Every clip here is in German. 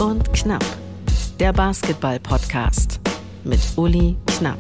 und Knapp, der Basketball-Podcast mit Uli Knapp.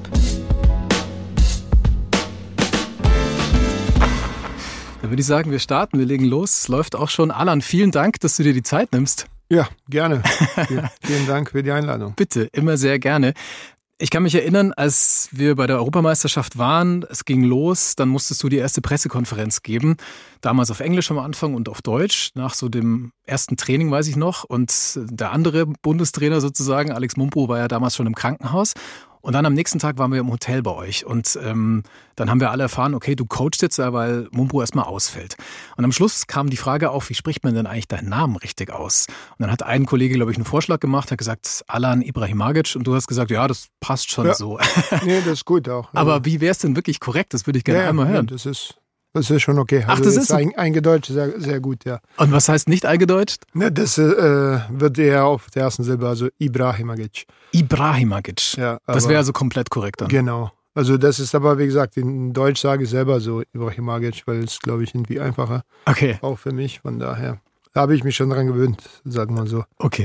Dann würde ich sagen, wir starten, wir legen los. Es läuft auch schon. Alan, vielen Dank, dass du dir die Zeit nimmst. Ja, gerne. Vielen Dank für die Einladung. Bitte, immer sehr gerne. Ich kann mich erinnern, als wir bei der Europameisterschaft waren, es ging los, dann musstest du die erste Pressekonferenz geben. Damals auf Englisch am Anfang und auf Deutsch, nach so dem ersten Training, weiß ich noch. Und der andere Bundestrainer sozusagen, Alex Mumpro, war ja damals schon im Krankenhaus. Und dann am nächsten Tag waren wir im Hotel bei euch und dann haben wir alle erfahren, okay, du coachst jetzt ja, weil Mumpro erstmal ausfällt. Und am Schluss kam die Frage auf, wie spricht man denn eigentlich deinen Namen richtig aus? Und dann hat ein Kollege, glaube ich, einen Vorschlag gemacht, hat gesagt, Alan Ibrahimagic, und du hast gesagt, ja, das passt schon so. Nee, das ist gut auch. Aber wie wäre es denn wirklich korrekt? Das würde ich gerne einmal hören. Ja, das ist schon okay. Also das ist eingedeutscht, sehr, sehr gut, ja. Und was heißt nicht eingedeutscht? Ne, das wird eher auf der ersten Silbe, also Ibrahimagic. Ibrahimagic. Ja, das wäre also komplett korrekt dann. Genau. Also das ist aber, wie gesagt, in Deutsch sage ich selber so Ibrahimagic, weil es, glaube ich, irgendwie einfacher. Okay. Auch für mich, von daher. Da habe ich mich schon dran gewöhnt, sagen wir so. Okay.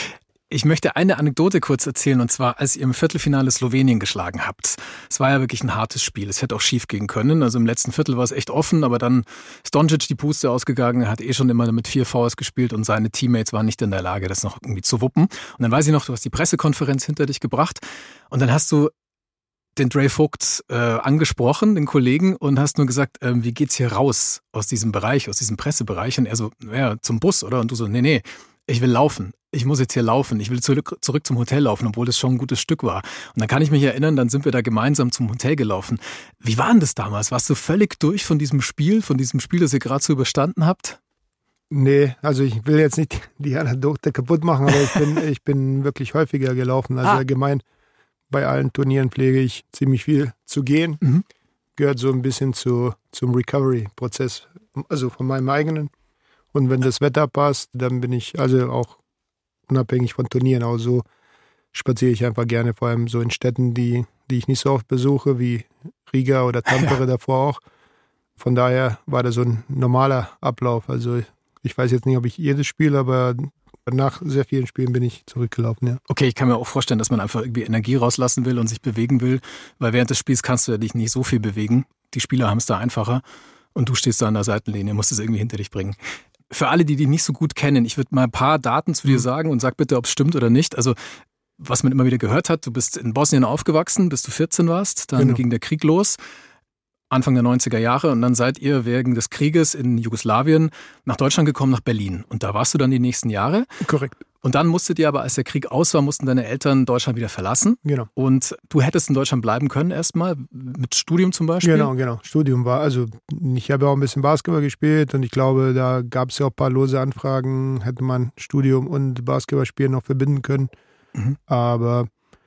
Ich möchte eine Anekdote kurz erzählen, und zwar, als ihr im Viertelfinale Slowenien geschlagen habt. Es war ja wirklich ein hartes Spiel. Es hätte auch schief gehen können. Also im letzten Viertel war es echt offen, aber dann ist Doncic die Puste ausgegangen. Er hat schon immer mit 4 Fouls gespielt und seine Teammates waren nicht in der Lage, das noch irgendwie zu wuppen. Und dann weiß ich noch, du hast die Pressekonferenz hinter dich gebracht und dann hast du den Dre Vogt angesprochen, den Kollegen, und hast nur gesagt, wie geht's hier raus aus diesem Bereich, aus diesem Pressebereich? Und er so, ja, zum Bus, oder? Und du so, nee, ich will laufen. Ich muss jetzt hier laufen. Ich will zurück zum Hotel laufen, obwohl das schon ein gutes Stück war. Und dann kann ich mich erinnern, dann sind wir da gemeinsam zum Hotel gelaufen. Wie war denn das damals? Warst du völlig durch von diesem Spiel, das ihr gerade so überstanden habt? Nee, also ich will jetzt nicht die Anekdote kaputt machen, aber ich bin wirklich häufiger gelaufen. Also allgemein bei allen Turnieren pflege ich ziemlich viel zu gehen. Mhm. Gehört so ein bisschen zum Recovery-Prozess, also von meinem eigenen. Und wenn das Wetter passt, dann bin ich also auch unabhängig von Turnieren, auch so spaziere ich einfach gerne, vor allem so in Städten, die ich nicht so oft besuche, wie Riga oder Tampere davor auch. Von daher war das so ein normaler Ablauf. Also ich weiß jetzt nicht, ob ich jedes Spiel, aber nach sehr vielen Spielen bin ich zurückgelaufen, ja. Okay, ich kann mir auch vorstellen, dass man einfach irgendwie Energie rauslassen will und sich bewegen will, weil während des Spiels kannst du ja dich nicht so viel bewegen. Die Spieler haben es da einfacher und du stehst da an der Seitenlinie, musst es irgendwie hinter dich bringen. Für alle, die dich nicht so gut kennen, ich würde mal ein paar Daten zu dir sagen und sag bitte, ob es stimmt oder nicht. Also, was man immer wieder gehört hat, du bist in Bosnien aufgewachsen, bis du 14 warst, dann ging der Krieg los, Anfang der 90er Jahre, und dann seid ihr wegen des Krieges in Jugoslawien nach Deutschland gekommen, nach Berlin. Und da warst du dann die nächsten Jahre. Korrekt. Und dann musstet ihr aber, als der Krieg aus war, mussten deine Eltern Deutschland wieder verlassen. Genau. Und du hättest in Deutschland bleiben können erstmal, mit Studium zum Beispiel? Genau. Studium war, also ich habe auch ein bisschen Basketball gespielt und ich glaube, da gab es ja auch ein paar lose Anfragen, hätte man Studium und Basketballspielen noch verbinden können. Mhm. Aber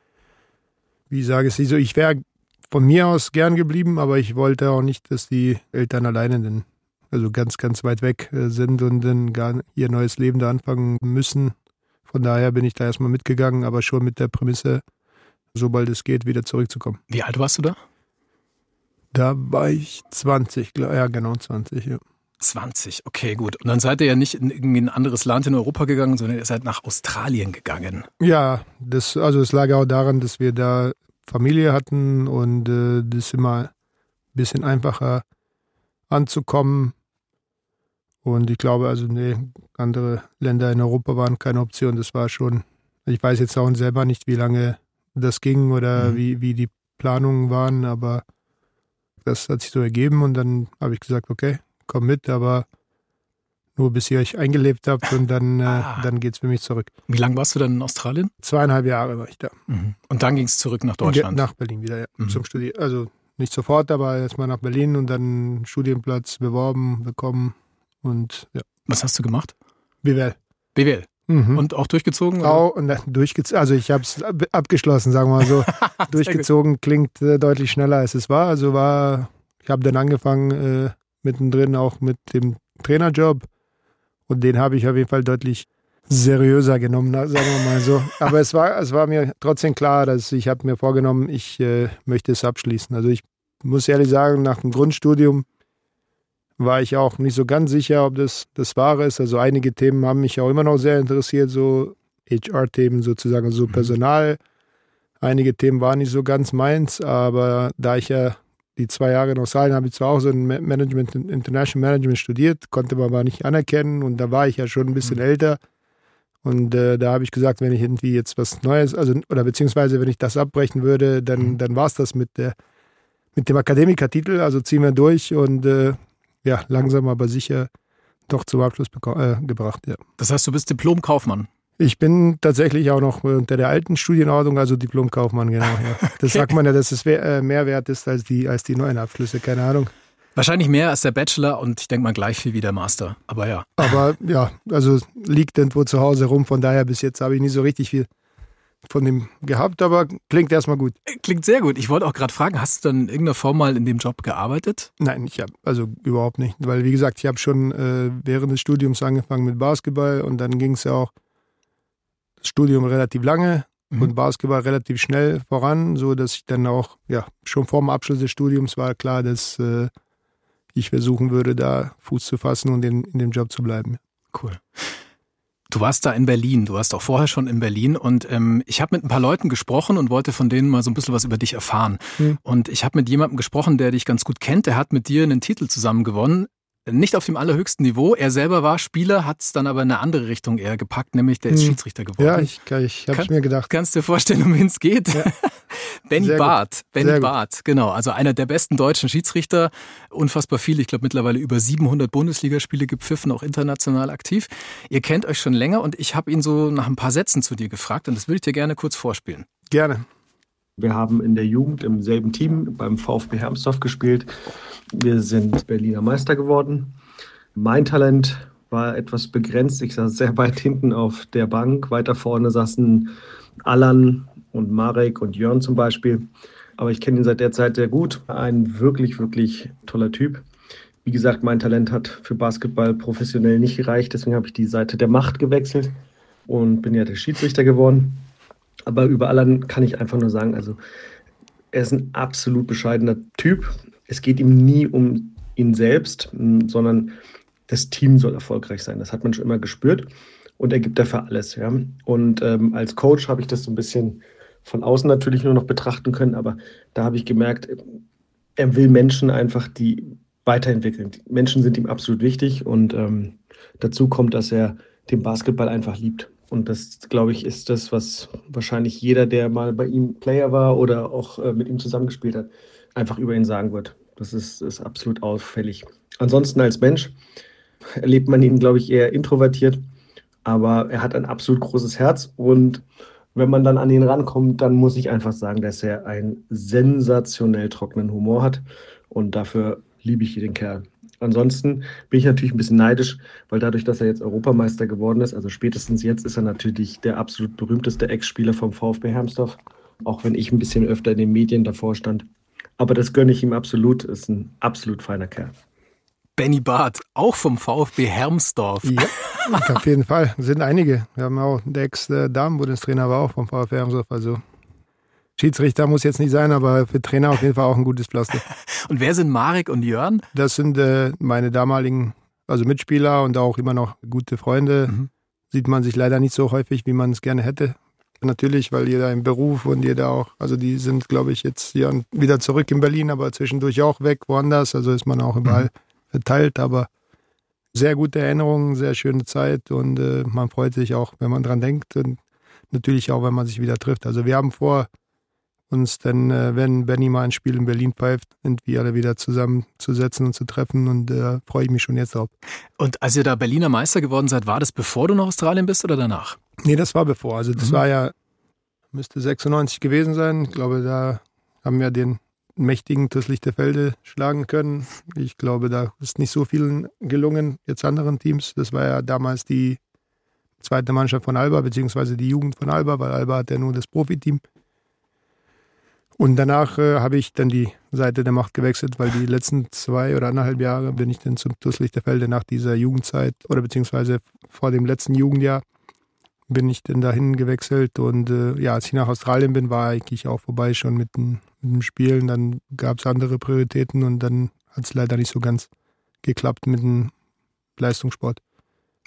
wie sage ich so, ich wäre von mir aus gern geblieben, aber ich wollte auch nicht, dass die Eltern alleine dann, also ganz, ganz weit weg sind und dann gar ihr neues Leben da anfangen müssen. Von daher bin ich da erstmal mitgegangen, aber schon mit der Prämisse, sobald es geht, wieder zurückzukommen. Wie alt warst du da? Da war ich 20, ja genau 20, ja. 20, okay, gut. Und dann seid ihr ja nicht in irgendwie ein anderes Land in Europa gegangen, sondern ihr seid nach Australien gegangen. Ja, es lag auch daran, dass wir da Familie hatten und das ist immer ein bisschen einfacher anzukommen. Und ich glaube, andere Länder in Europa waren keine Option. Das war schon, ich weiß jetzt auch selber nicht, wie lange das ging oder wie die Planungen waren, aber das hat sich so ergeben und dann habe ich gesagt, okay, komm mit, aber nur bis ihr euch eingelebt habt und dann geht's für mich zurück. Wie lange warst du dann in Australien? 2,5 Jahre war ich da. Mhm. Und dann ging es zurück nach Deutschland? Nach Berlin wieder, ja, zum Studieren. Also nicht sofort, aber erstmal nach Berlin und dann Studienplatz bekommen. Und ja. Was hast du gemacht? BWL. BWL. Mhm. Und auch durchgezogen? Oder? Auch und durchgezogen. Also ich habe es abgeschlossen, sagen wir mal so. Durchgezogen klingt deutlich schneller, als es war. Also ich habe dann angefangen mittendrin auch mit dem Trainerjob und den habe ich auf jeden Fall deutlich seriöser genommen, sagen wir mal so. Aber es war mir trotzdem klar, dass ich habe mir vorgenommen, ich möchte es abschließen. Also ich muss ehrlich sagen, nach dem Grundstudium war ich auch nicht so ganz sicher, ob das Wahre ist. Also einige Themen haben mich auch immer noch sehr interessiert, so HR-Themen sozusagen, also Personal. Einige Themen waren nicht so ganz meins, aber da ich ja die 2 Jahre in Australien habe ich zwar auch so ein International Management studiert, konnte man aber nicht anerkennen und da war ich ja schon ein bisschen älter und da habe ich gesagt, wenn ich irgendwie jetzt was Neues, also oder beziehungsweise wenn ich das abbrechen würde, dann war es das mit dem Akademikertitel, also ziehen wir durch und langsam aber sicher doch zum Abschluss gebracht. Ja. Das heißt, du bist Diplom-Kaufmann? Ich bin tatsächlich auch noch unter der alten Studienordnung, also Diplom-Kaufmann, genau. Ja. Das sagt man ja, dass es mehr wert ist als die neuen Abschlüsse, keine Ahnung. Wahrscheinlich mehr als der Bachelor und ich denke mal gleich viel wie der Master, aber ja. Aber ja, also liegt irgendwo zu Hause rum, von daher bis jetzt habe ich nicht so richtig viel von dem gehabt, aber klingt erstmal gut. Klingt sehr gut. Ich wollte auch gerade fragen, hast du dann in irgendeiner Form mal in dem Job gearbeitet? Nein, ich habe also überhaupt nicht, weil wie gesagt, ich habe schon während des Studiums angefangen mit Basketball und dann ging es ja auch das Studium relativ lange und Basketball relativ schnell voran, so dass ich dann auch, schon vor dem Abschluss des Studiums war klar, dass ich versuchen würde, da Fuß zu fassen und in dem Job zu bleiben. Cool. Du warst da in Berlin, du warst auch vorher schon in Berlin und ich habe mit ein paar Leuten gesprochen und wollte von denen mal so ein bisschen was über dich erfahren. Und ich habe mit jemandem gesprochen, der dich ganz gut kennt, der hat mit dir einen Titel zusammen gewonnen. Nicht auf dem allerhöchsten Niveau. Er selber war Spieler, hat es dann aber in eine andere Richtung eher gepackt, nämlich der ist Schiedsrichter geworden. Ja, ich habe es mir gedacht. Kannst du dir vorstellen, um wen es geht? Ja. Benny Barth, genau. Also einer der besten deutschen Schiedsrichter. Unfassbar viel, ich glaube mittlerweile über 700 Bundesligaspiele gepfiffen, auch international aktiv. Ihr kennt euch schon länger und ich habe ihn so nach ein paar Sätzen zu dir gefragt und das will ich dir gerne kurz vorspielen. Gerne. Wir haben in der Jugend im selben Team beim VfB Hermsdorf gespielt. Wir sind Berliner Meister geworden. Mein Talent war etwas begrenzt. Ich saß sehr weit hinten auf der Bank. Weiter vorne saßen Allan und Marek und Jörn zum Beispiel. Aber ich kenne ihn seit der Zeit sehr gut. Ein wirklich, wirklich toller Typ. Wie gesagt, mein Talent hat für Basketball professionell nicht gereicht. Deswegen habe ich die Seite der Macht gewechselt und bin ja der Schiedsrichter geworden. Aber über Allan kann ich einfach nur sagen, also er ist ein absolut bescheidener Typ. Es geht ihm nie um ihn selbst, sondern das Team soll erfolgreich sein. Das hat man schon immer gespürt und er gibt dafür alles. Ja. Und als Coach habe ich das so ein bisschen von außen natürlich nur noch betrachten können, aber da habe ich gemerkt, er will Menschen einfach, die weiterentwickeln. Die Menschen sind ihm absolut wichtig und dazu kommt, dass er den Basketball einfach liebt. Und das, glaube ich, ist das, was wahrscheinlich jeder, der mal bei ihm Player war oder auch mit ihm zusammengespielt hat, einfach über ihn sagen wird. Das ist absolut auffällig. Ansonsten als Mensch erlebt man ihn, glaube ich, eher introvertiert. Aber er hat ein absolut großes Herz. Und wenn man dann an ihn rankommt, dann muss ich einfach sagen, dass er einen sensationell trockenen Humor hat. Und dafür liebe ich den Kerl. Ansonsten bin ich natürlich ein bisschen neidisch, weil dadurch, dass er jetzt Europameister geworden ist, also spätestens jetzt ist er natürlich der absolut berühmteste Ex-Spieler vom VfB Hermsdorf, auch wenn ich ein bisschen öfter in den Medien davor stand. Aber das gönne ich ihm absolut, ist ein absolut feiner Kerl. Benny Barth, auch vom VfB Hermsdorf. Ja, auf jeden Fall, sind einige. Wir haben auch, der Ex-Damen-Bundestrainer war auch vom VfB Hermsdorf, also Schiedsrichter muss jetzt nicht sein, aber für Trainer auf jeden Fall auch ein gutes Pflaster. Und wer sind Marek und Jörn? Das sind meine damaligen Mitspieler und auch immer noch gute Freunde. Sieht man sich leider nicht so häufig, wie man es gerne hätte. Natürlich, weil jeder im Beruf und jeder auch, also die sind, glaube ich, jetzt hier wieder zurück in Berlin, aber zwischendurch auch weg, woanders. Also ist man auch überall verteilt, aber sehr gute Erinnerungen, sehr schöne Zeit und man freut sich auch, wenn man dran denkt und natürlich auch, wenn man sich wieder trifft. Also wir haben vor, uns dann, wenn Benny mal ein Spiel in Berlin pfeift, irgendwie alle wieder zusammenzusetzen und zu treffen und da freue ich mich schon jetzt drauf. Und als ihr da Berliner Meister geworden seid, war das bevor du nach Australien bist oder danach? Nee, das war bevor. Also das war ja, müsste 96 gewesen sein. Ich glaube, da haben wir den mächtigen TuS Lichterfelde schlagen können. Ich glaube, da ist nicht so vielen gelungen, jetzt anderen Teams. Das war ja damals die zweite Mannschaft von Alba, beziehungsweise die Jugend von Alba, weil Alba hat ja nur das Profiteam. Und danach habe ich dann die Seite der Macht gewechselt, weil die letzten 2 oder 1,5 Jahre bin ich dann zum TuS Lichterfelde nach dieser Jugendzeit oder beziehungsweise vor dem letzten Jugendjahr bin ich dann dahin gewechselt. Und als ich nach Australien bin, war eigentlich auch vorbei schon mit dem Spielen. Dann gab es andere Prioritäten und dann hat es leider nicht so ganz geklappt mit dem Leistungssport.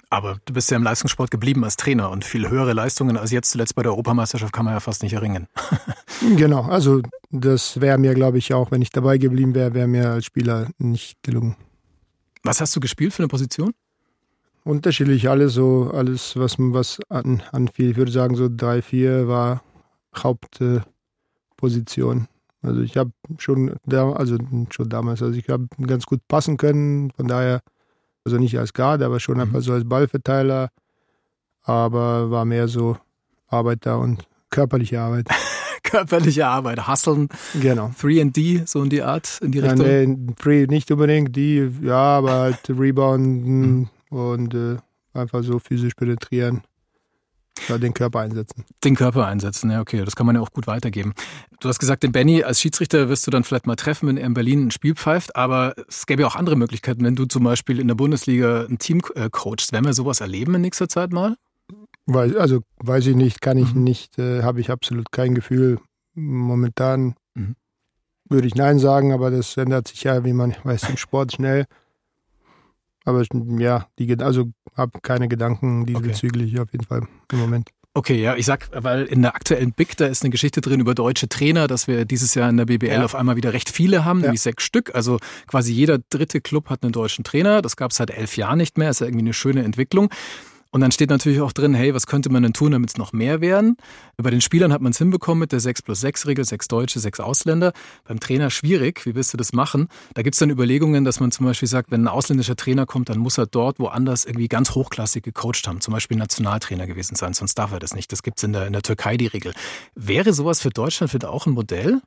Aber du bist ja im Leistungssport geblieben als Trainer und viel höhere Leistungen als jetzt zuletzt bei der Europameisterschaft kann man ja fast nicht erringen. Genau, also das wäre mir, glaube ich, auch, wenn ich dabei geblieben wäre mir als Spieler nicht gelungen. Was hast du gespielt für eine Position? Unterschiedlich, alles, was anfiel. Ich würde sagen, so 3-4 war Hauptposition. Also ich habe schon damals, ich habe ganz gut passen können, von daher, also nicht als Guard, aber schon einfach so als Ballverteiler, aber war mehr so Arbeiter und körperliche Arbeit. Körperliche Arbeit, Hustlen, genau. 3&D, so in die Art, in die Richtung? Ja, nee, 3 nicht unbedingt, die, ja, aber halt Rebounden und einfach so physisch penetrieren. Ja, den Körper einsetzen. Den Körper einsetzen, ja, okay, das kann man ja auch gut weitergeben. Du hast gesagt, den Benny als Schiedsrichter wirst du dann vielleicht mal treffen, wenn er in Berlin ein Spiel pfeift, aber es gäbe ja auch andere Möglichkeiten, wenn du zum Beispiel in der Bundesliga ein Team coachst. Werden wir sowas erleben in nächster Zeit mal? Weiß ich nicht, kann ich nicht, habe ich absolut kein Gefühl. Momentan würde ich Nein sagen, aber das ändert sich ja, wie man weiß, im Sport schnell. Aber ja, habe keine Gedanken diesbezüglich auf jeden Fall im Moment. Okay, ja, ich sag, weil in der aktuellen Big, da ist eine Geschichte drin über deutsche Trainer, dass wir dieses Jahr in der BBL auf einmal wieder recht viele haben, nämlich 6 Stück. Also quasi jeder 3. Club hat einen deutschen Trainer. Das gab es seit 11 Jahren nicht mehr. Ist ja irgendwie eine schöne Entwicklung. Und dann steht natürlich auch drin, hey, was könnte man denn tun, damit es noch mehr werden? Bei den Spielern hat man es hinbekommen mit der 6+6-Regel, 6 Deutsche, 6 Ausländer. Beim Trainer schwierig, wie willst du das machen? Da gibt es dann Überlegungen, dass man zum Beispiel sagt, wenn ein ausländischer Trainer kommt, dann muss er dort woanders irgendwie ganz hochklassig gecoacht haben, zum Beispiel Nationaltrainer gewesen sein, sonst darf er das nicht. Das gibt es in der Türkei, die Regel. Wäre sowas für Deutschland vielleicht auch ein Modell?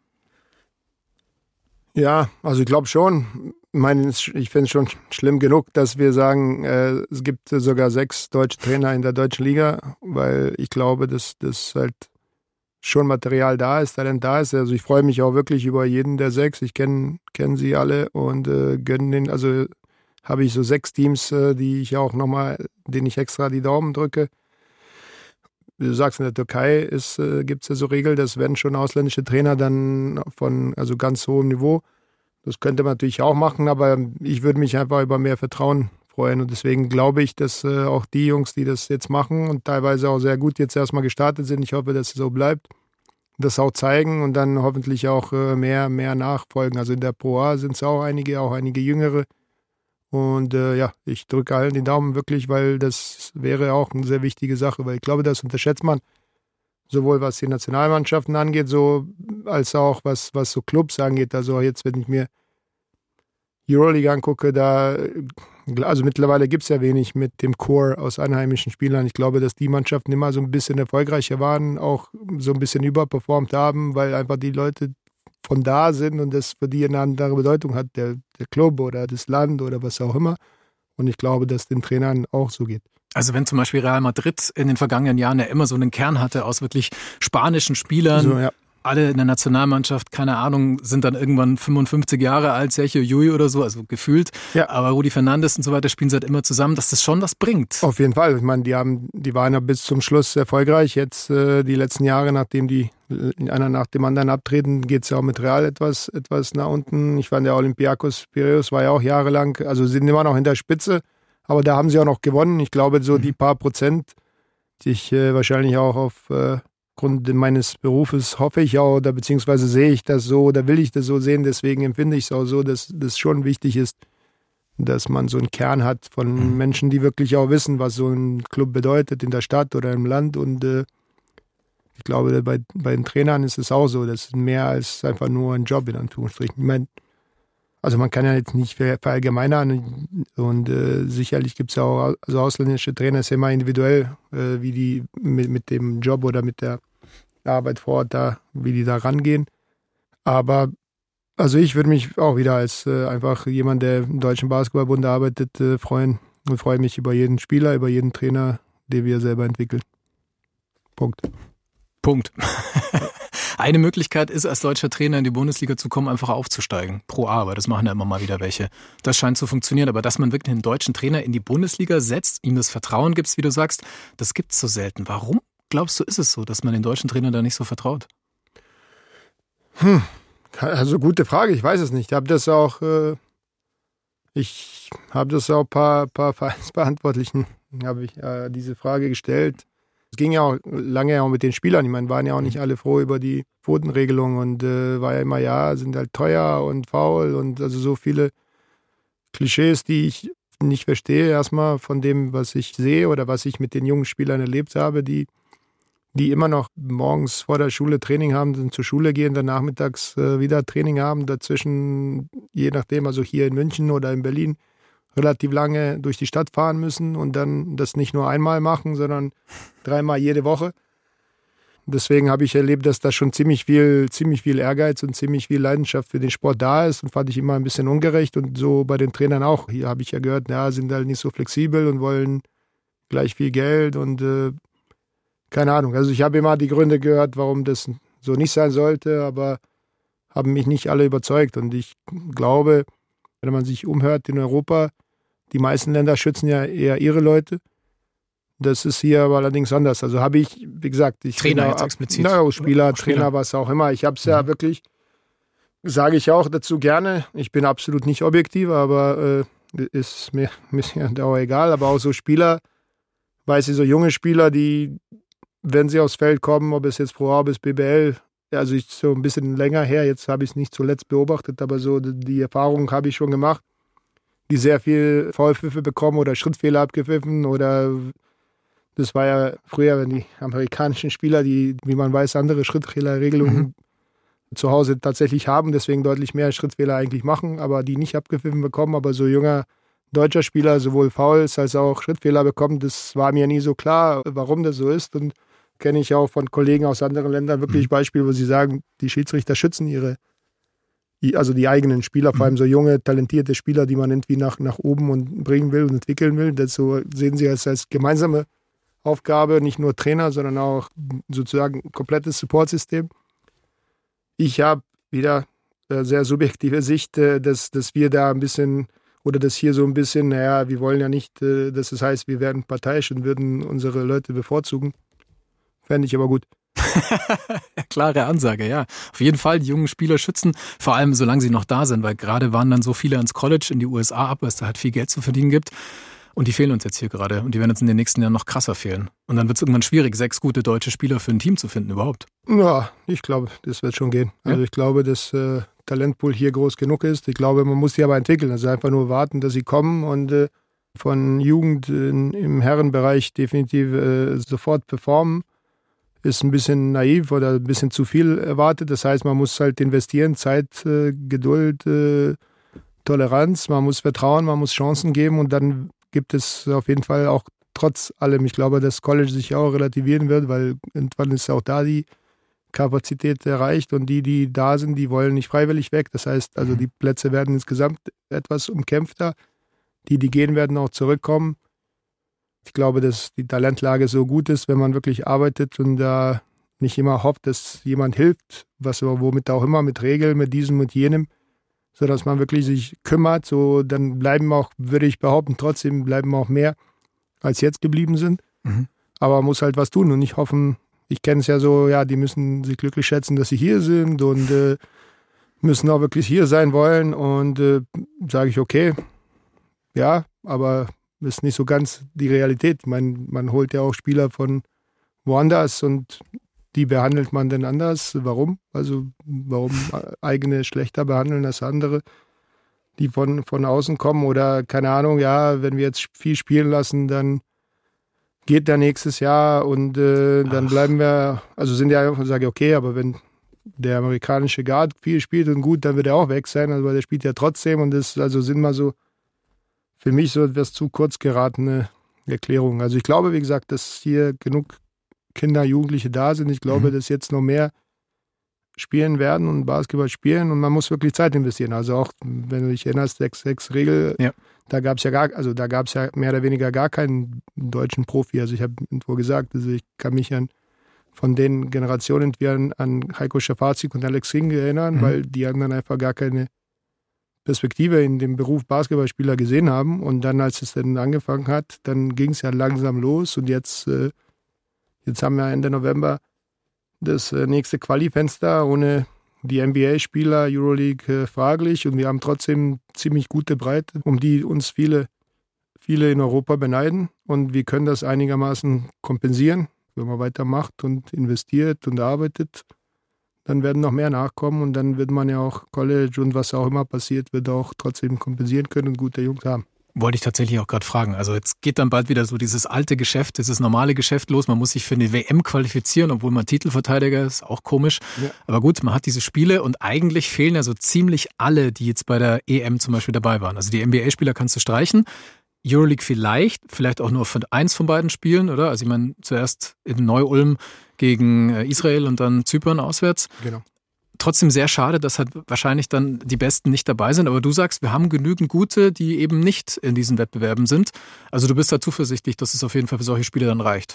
Ja, also ich glaube schon. Ich finde es schon schlimm genug, dass wir sagen, es gibt sogar 6 deutsche Trainer in der deutschen Liga, weil ich glaube, dass das halt schon Material da ist, Talent da ist. Also ich freue mich auch wirklich über jeden der 6. Ich kenne sie alle und gönne den. Also habe ich so 6 Teams, denen ich extra die Daumen drücke. Wie du sagst, in der Türkei gibt es ja so Regeln, dass wenn schon ausländische Trainer dann von ganz hohem Niveau. Das könnte man natürlich auch machen, aber ich würde mich einfach über mehr Vertrauen freuen. Und deswegen glaube ich, dass auch die Jungs, die das jetzt machen und teilweise auch sehr gut jetzt erstmal gestartet sind, ich hoffe, dass es so bleibt, das auch zeigen und dann hoffentlich auch mehr nachfolgen. Also in der Pro A sind es auch einige Jüngere. Und ich drücke allen die Daumen wirklich, weil das wäre auch eine sehr wichtige Sache, weil ich glaube, das unterschätzt man, sowohl was die Nationalmannschaften angeht, so als auch was so Clubs angeht. Also jetzt, wenn ich mir Euroleague angucke, also mittlerweile gibt es ja wenig mit dem Core aus einheimischen Spielern. Ich glaube, dass die Mannschaften immer so ein bisschen erfolgreicher waren, auch so ein bisschen überperformt haben, weil einfach die Leute von da sind und das für die eine andere Bedeutung hat, der Club oder das Land oder was auch immer. Und ich glaube, dass den Trainern auch so geht. Also wenn zum Beispiel Real Madrid in den vergangenen Jahren ja immer so einen Kern hatte aus wirklich spanischen Spielern, alle in der Nationalmannschaft, keine Ahnung, sind dann irgendwann 55 Jahre alt, Sergio Llull oder so, also gefühlt. Ja. Aber Rudi Fernandes und so weiter spielen seit immer zusammen, dass das schon was bringt. Auf jeden Fall. Ich meine, die waren ja bis zum Schluss erfolgreich. Jetzt die letzten Jahre, nachdem die einer nach dem anderen abtreten, geht es ja auch mit Real etwas nach unten. Ich fand, der Olympiakos Piräus war ja auch jahrelang, also sind immer noch in der Spitze. Aber da haben sie auch noch gewonnen. Ich glaube, so die paar Prozent, die ich wahrscheinlich auch aufgrund meines Berufes hoffe ich auch, oder beziehungsweise sehe ich das so oder will ich das so sehen. Deswegen empfinde ich es auch so, dass das schon wichtig ist, dass man so einen Kern hat von Menschen, die wirklich auch wissen, was so ein Club bedeutet in der Stadt oder im Land. Und ich glaube, bei den Trainern ist es auch so. Das ist mehr als einfach nur ein Job, in Anführungsstrichen. Ich meine, also man kann ja jetzt nicht verallgemeinern und sicherlich gibt es ja auch ausländische Trainer, ist ja immer individuell, wie die mit dem Job oder mit der Arbeit vor Ort wie die da rangehen. Aber also ich würde mich auch wieder als einfach jemand, der im Deutschen Basketballbund arbeitet, freuen und freue mich über jeden Spieler, über jeden Trainer, den wir selber entwickeln. Punkt. Eine Möglichkeit ist, als deutscher Trainer in die Bundesliga zu kommen, einfach aufzusteigen. Pro A, aber das machen ja immer mal wieder welche. Das scheint zu funktionieren, aber dass man wirklich einen deutschen Trainer in die Bundesliga setzt, ihm das Vertrauen gibt, wie du sagst, das gibt es so selten. Warum, glaubst du, ist es so, dass man den deutschen Trainer da nicht so vertraut? Also gute Frage, ich weiß es nicht. Ich habe das auch ein paar Vereinsverantwortlichen habe ich diese Frage gestellt. Es ging ja auch lange auch mit den Spielern. Ich meine, waren ja auch nicht alle froh über die Quotenregelung und war ja immer, sind halt teuer und faul und also so viele Klischees, die ich nicht verstehe erstmal von dem, was ich sehe oder was ich mit den jungen Spielern erlebt habe, die immer noch morgens vor der Schule Training haben, dann zur Schule gehen, dann nachmittags wieder Training haben, dazwischen, je nachdem, also hier in München oder in Berlin, relativ lange durch die Stadt fahren müssen und dann das nicht nur einmal machen, sondern 3-mal jede Woche. Deswegen habe ich erlebt, dass da schon ziemlich viel Ehrgeiz und ziemlich viel Leidenschaft für den Sport da ist und fand ich immer ein bisschen ungerecht und so bei den Trainern auch. Hier habe ich ja gehört, sind halt nicht so flexibel und wollen gleich viel Geld und keine Ahnung. Also ich habe immer die Gründe gehört, warum das so nicht sein sollte, aber haben mich nicht alle überzeugt und ich glaube, wenn man sich umhört in Europa, die meisten Länder schützen ja eher ihre Leute. Das ist hier aber allerdings anders. Also habe ich, wie gesagt, Trainer jetzt explizit. Spieler, Trainer, was auch immer. Ich habe es ja wirklich, sage ich auch dazu gerne. Ich bin absolut nicht objektiv, aber ist mir auch egal. Aber auch so Spieler, weiß ich, so junge Spieler, die, wenn sie aufs Feld kommen, ob es jetzt Pro A bis BBL, also ich so ein bisschen länger her, jetzt habe ich es nicht zuletzt beobachtet, aber so die Erfahrung habe ich schon gemacht, die sehr viel Foulpfiffe bekommen oder Schrittfehler abgepfiffen oder das war ja früher, wenn die amerikanischen Spieler, die, wie man weiß, andere Schrittfehlerregelungen zu Hause tatsächlich haben, deswegen deutlich mehr Schrittfehler eigentlich machen, aber die nicht abgepfiffen bekommen, aber so junger deutscher Spieler sowohl Fouls als auch Schrittfehler bekommen, das war mir nie so klar, warum das so ist und kenne ich auch von Kollegen aus anderen Ländern wirklich Beispiele, wo sie sagen, die Schiedsrichter schützen also die eigenen Spieler, vor allem so junge, talentierte Spieler, die man irgendwie nach oben und bringen will und entwickeln will. Das so sehen sie es als gemeinsame Aufgabe, nicht nur Trainer, sondern auch sozusagen ein komplettes Supportsystem. Ich habe wieder sehr subjektive Sicht, dass wir da ein bisschen, oder dass hier so ein bisschen, wir wollen ja nicht, dass es heißt, wir werden parteiisch und würden unsere Leute bevorzugen. Fände ich aber gut. Klare Ansage, ja. Auf jeden Fall die jungen Spieler schützen, vor allem solange sie noch da sind, weil gerade waren dann so viele ans College in die USA ab, weil es da halt viel Geld zu verdienen gibt. Und die fehlen uns jetzt hier gerade. Und die werden uns in den nächsten Jahren noch krasser fehlen. Und dann wird es irgendwann schwierig, 6 gute deutsche Spieler für ein Team zu finden überhaupt. Ja, ich glaube, das wird schon gehen. Also ich glaube, dass Talentpool hier groß genug ist. Ich glaube, man muss die aber entwickeln. Also einfach nur warten, dass sie kommen und von Jugend im Herrenbereich definitiv sofort performen. Ist ein bisschen naiv oder ein bisschen zu viel erwartet. Das heißt, man muss halt investieren, Zeit, Geduld, Toleranz, man muss vertrauen, man muss Chancen geben und dann gibt es auf jeden Fall auch trotz allem, ich glaube, dass College sich auch relativieren wird, weil irgendwann ist auch da die Kapazität erreicht und die da sind, die wollen nicht freiwillig weg. Das heißt, also die Plätze werden insgesamt etwas umkämpfter. Die gehen, werden auch zurückkommen. Ich glaube, dass die Talentlage so gut ist, wenn man wirklich arbeitet und da nicht immer hofft, dass jemand hilft, womit auch immer, mit Regeln, mit diesem, mit jenem, sodass man wirklich sich kümmert. So, dann bleiben auch, würde ich behaupten, trotzdem bleiben auch mehr, als jetzt geblieben sind. Aber man muss halt was tun und nicht hoffen, ich kenne es ja so, die müssen sich glücklich schätzen, dass sie hier sind und müssen auch wirklich hier sein wollen und sage ich, okay, ja, aber das ist nicht so ganz die Realität. Ich meine, man holt ja auch Spieler von woanders und die behandelt man denn anders. Warum? Also warum eigene schlechter behandeln als andere, die von außen kommen oder keine Ahnung, wenn wir jetzt viel spielen lassen, dann geht der nächstes Jahr und dann bleiben wir, also sind ja einfach, sage ich, okay, aber wenn der amerikanische Guard viel spielt und gut, dann wird er auch weg sein, also weil der spielt ja trotzdem und das sind mal so für mich so etwas zu kurz geratene Erklärungen. Also ich glaube, wie gesagt, dass hier genug Kinder, Jugendliche da sind. Ich glaube, dass jetzt noch mehr spielen werden und Basketball spielen und man muss wirklich Zeit investieren. Also auch, wenn du dich erinnerst, 6-6-Regel, da gab es ja mehr oder weniger gar keinen deutschen Profi. Also ich habe irgendwo gesagt, also ich kann mich von den Generationen an Heiko Schafazik und Alex Ring erinnern, weil die haben dann einfach gar keine Perspektive in dem Beruf Basketballspieler gesehen haben. Und dann, als es dann angefangen hat, dann ging es ja langsam los. Und jetzt haben wir Ende November das nächste Quali-Fenster ohne die NBA-Spieler, Euroleague fraglich. Und wir haben trotzdem ziemlich gute Breite, um die uns viele viele in Europa beneiden und wir können das einigermaßen kompensieren. Wenn man weitermacht und investiert und arbeitet, dann werden noch mehr nachkommen und dann wird man ja auch College und was auch immer passiert, wird auch trotzdem kompensieren können und gute Jungs haben. Wollte ich tatsächlich auch gerade fragen. Also jetzt geht dann bald wieder so dieses alte Geschäft, dieses normale Geschäft los. Man muss sich für eine WM qualifizieren, obwohl man Titelverteidiger ist. Auch komisch. Ja. Aber gut, man hat diese Spiele und eigentlich fehlen ja so ziemlich alle, die jetzt bei der EM zum Beispiel dabei waren. Also die NBA-Spieler kannst du streichen. Euroleague vielleicht auch nur für eins von beiden Spielen, oder? Also ich meine, zuerst in Neu-Ulm gegen Israel und dann Zypern auswärts. Genau. Trotzdem sehr schade, dass halt wahrscheinlich dann die Besten nicht dabei sind. Aber du sagst, wir haben genügend Gute, die eben nicht in diesen Wettbewerben sind. Also du bist da zuversichtlich, dass es auf jeden Fall für solche Spiele dann reicht.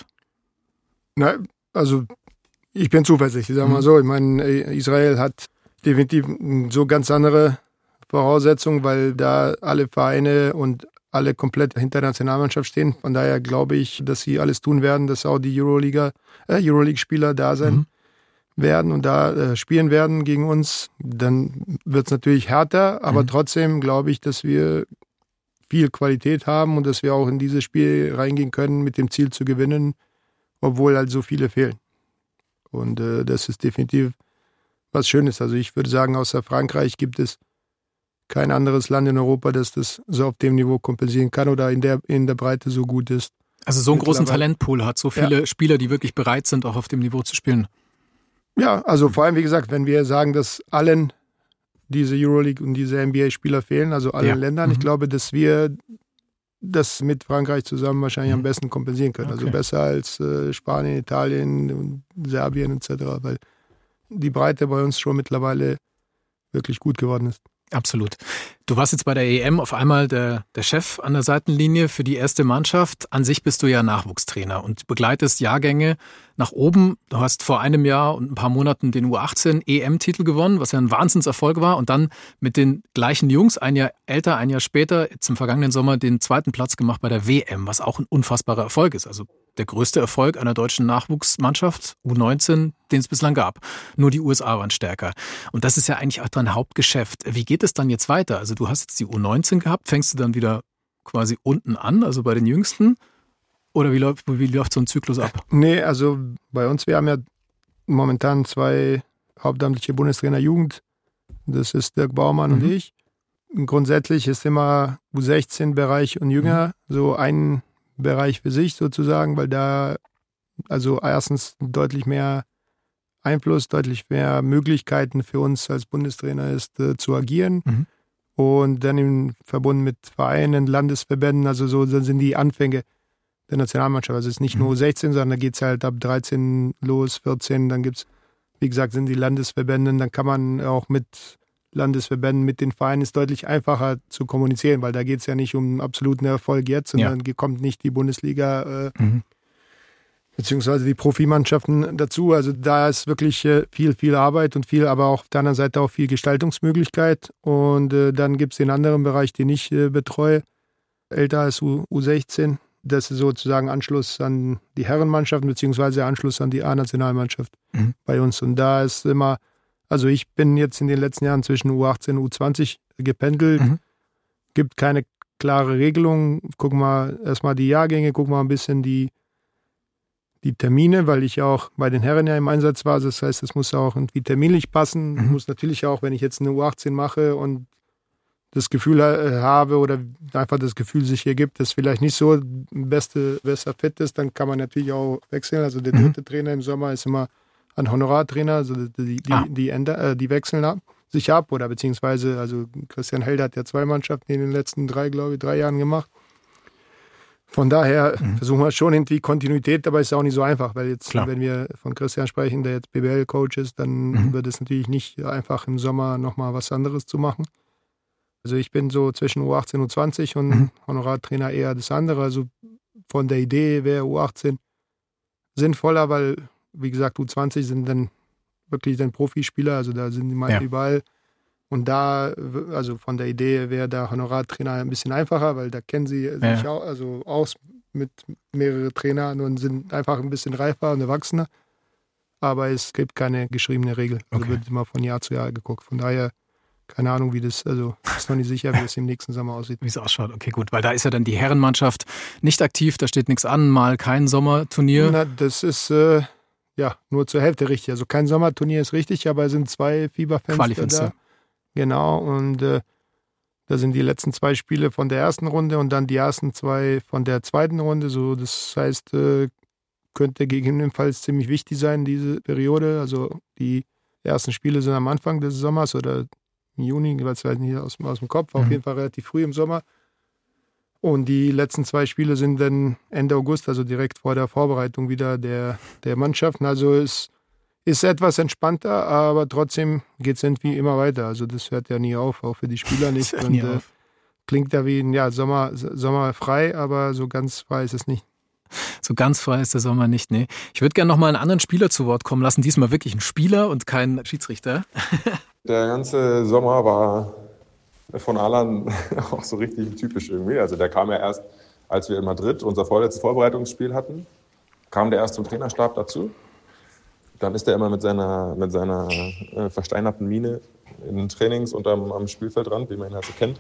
Na, also ich bin zuversichtlich, sagen wir mal so. Ich meine, Israel hat definitiv so ganz andere Voraussetzungen, weil da alle Vereine und alle komplett hinter der Nationalmannschaft stehen. Von daher glaube ich, dass sie alles tun werden, dass auch die Euroleague-Spieler da sein werden und da spielen werden gegen uns. Dann wird es natürlich härter, aber trotzdem glaube ich, dass wir viel Qualität haben und dass wir auch in dieses Spiel reingehen können mit dem Ziel zu gewinnen, obwohl halt so viele fehlen. Und das ist definitiv was Schönes. Also ich würde sagen, außer Frankreich gibt es kein anderes Land in Europa, das das so auf dem Niveau kompensieren kann oder in der Breite so gut ist. Also so einen großen Talentpool hat, so viele Spieler, die wirklich bereit sind, auch auf dem Niveau zu spielen. Ja, also vor allem, wie gesagt, wenn wir sagen, dass allen diese Euroleague und diese NBA-Spieler fehlen, also allen Ländern, ich glaube, dass wir das mit Frankreich zusammen wahrscheinlich am besten kompensieren können. Okay. Also besser als Spanien, Italien und Serbien etc., weil die Breite bei uns schon mittlerweile wirklich gut geworden ist. Absolut. Du warst jetzt bei der EM auf einmal der Chef an der Seitenlinie für die erste Mannschaft. An sich bist du ja Nachwuchstrainer und begleitest Jahrgänge nach oben. Du hast vor einem Jahr und ein paar Monaten den U18 EM-Titel gewonnen, was ja ein Wahnsinnserfolg war. Und dann mit den gleichen Jungs, ein Jahr älter, ein Jahr später, jetzt im vergangenen Sommer den zweiten Platz gemacht bei der WM, was auch ein unfassbarer Erfolg ist. Also der größte Erfolg einer deutschen Nachwuchsmannschaft, U19, den es bislang gab. Nur die USA waren stärker. Und das ist ja eigentlich auch dein Hauptgeschäft. Wie geht es dann jetzt weiter? Also du hast jetzt die U19 gehabt, fängst du dann wieder quasi unten an, also bei den Jüngsten? Oder wie läuft so ein Zyklus ab? Nee, also bei uns, wir haben ja momentan 2 hauptamtliche Bundestrainer Jugend. Das ist Dirk Baumann und ich. Grundsätzlich ist immer U16-Bereich und Jünger so ein Bereich für sich sozusagen, weil da also erstens deutlich mehr Einfluss, deutlich mehr Möglichkeiten für uns als Bundestrainer ist, zu agieren. Und dann im Verbund mit Vereinen, Landesverbänden, also so sind die Anfänge der Nationalmannschaft. Also es ist nicht nur U16, sondern da geht es halt ab 13 los, 14, dann gibt es, wie gesagt, sind die Landesverbände, dann kann man auch mit Landesverbänden, mit den Vereinen ist deutlich einfacher zu kommunizieren, weil da geht es ja nicht um absoluten Erfolg jetzt, sondern kommt nicht die Bundesliga beziehungsweise die Profimannschaften dazu. Also da ist wirklich viel Arbeit und viel, aber auch auf der anderen Seite auch viel Gestaltungsmöglichkeit. Und dann gibt es den anderen Bereich, den ich betreue, älter als U16. Das ist sozusagen Anschluss an die Herrenmannschaften beziehungsweise Anschluss an die A-Nationalmannschaft bei uns. Und da ist immer, also ich bin jetzt in den letzten Jahren zwischen U18 und U20 gependelt. Gibt keine klare Regelung. Gucken wir erstmal die Jahrgänge, gucken wir ein bisschen die Termine, weil ich auch bei den Herren ja im Einsatz war. Das heißt, es muss auch irgendwie terminlich passen. Muss natürlich auch, wenn ich jetzt eine U18 mache und das Gefühl habe oder einfach das Gefühl sich hier gibt, dass vielleicht nicht so besser fit ist, dann kann man natürlich auch wechseln. Also der dritte Trainer im Sommer ist immer ein Honorartrainer, also die wechseln sich ab oder beziehungsweise, also Christian Held hat ja 2 Mannschaften in den letzten 3 Jahren gemacht. Von daher versuchen wir schon irgendwie Kontinuität, aber ist auch nicht so einfach, weil jetzt, wenn wir von Christian sprechen, der jetzt BBL-Coach ist, dann wird es natürlich nicht einfach im Sommer nochmal was anderes zu machen. Also ich bin so zwischen U18 und U20 und Honorartrainer eher das andere. Also von der Idee wäre U18 sinnvoller, weil, wie gesagt, U20 sind dann wirklich dann Profispieler, also da sind die meisten überall. Und da, also von der Idee wäre der Honorartrainer ein bisschen einfacher, weil da kennen sie sich auch, also aus mit mehreren Trainern und sind einfach ein bisschen reifer und erwachsener. Aber es gibt keine geschriebene Regel. Also wird immer von Jahr zu Jahr geguckt. Von daher keine Ahnung, ist noch nicht sicher, wie es im nächsten Sommer aussieht. Wie es ausschaut, okay, gut. Weil da ist ja dann die Herrenmannschaft nicht aktiv, da steht nichts an, mal kein Sommerturnier. Na, das ist nur zur Hälfte richtig. Also kein Sommerturnier ist richtig, aber es sind 2 Fieberfenster da. Genau, und da sind die letzten 2 Spiele von der ersten Runde und dann die ersten 2 von der zweiten Runde. So, das heißt, könnte gegebenenfalls ziemlich wichtig sein, diese Periode. Also die ersten Spiele sind am Anfang des Sommers oder im Juni, ich weiß nicht aus dem Kopf, auf jeden Fall relativ früh im Sommer. Und die letzten 2 Spiele sind dann Ende August, also direkt vor der Vorbereitung wieder der Mannschaften. Also es ist etwas entspannter, aber trotzdem geht es irgendwie immer weiter. Also das hört ja nie auf, auch für die Spieler nicht. Und klingt ja wie ein Sommer frei, aber so ganz frei ist es nicht. So ganz frei ist der Sommer nicht, nee. Ich würde gerne noch mal einen anderen Spieler zu Wort kommen lassen. Diesmal wirklich ein Spieler und kein Schiedsrichter. Der ganze Sommer war von Alan auch so richtig typisch irgendwie. Also der kam ja erst, als wir in Madrid unser vorletztes Vorbereitungsspiel hatten, kam der erst zum Trainerstab dazu. Dann ist er immer mit seiner versteinerten Miene in den Trainings und am Spielfeldrand, wie man ihn halt so kennt.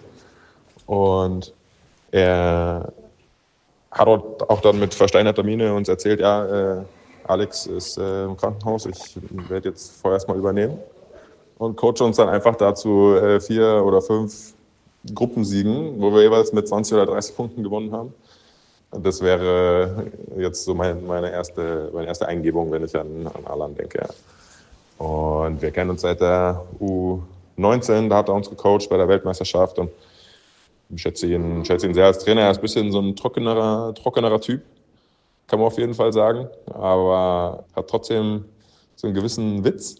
Und er hat auch dann mit versteinerter Miene uns erzählt, Alex ist im Krankenhaus, ich werde jetzt vorerst mal übernehmen. Und coache uns dann einfach dazu 4 oder 5 Gruppensiegen, wo wir jeweils mit 20 oder 30 Punkten gewonnen haben. Das wäre jetzt so meine erste Eingebung, wenn ich an Alan denke. Ja. Und wir kennen uns seit der U19, da hat er uns gecoacht bei der Weltmeisterschaft und ich schätze ihn sehr als Trainer. Er ist ein bisschen so ein trockenerer Typ, kann man auf jeden Fall sagen, aber hat trotzdem so einen gewissen Witz.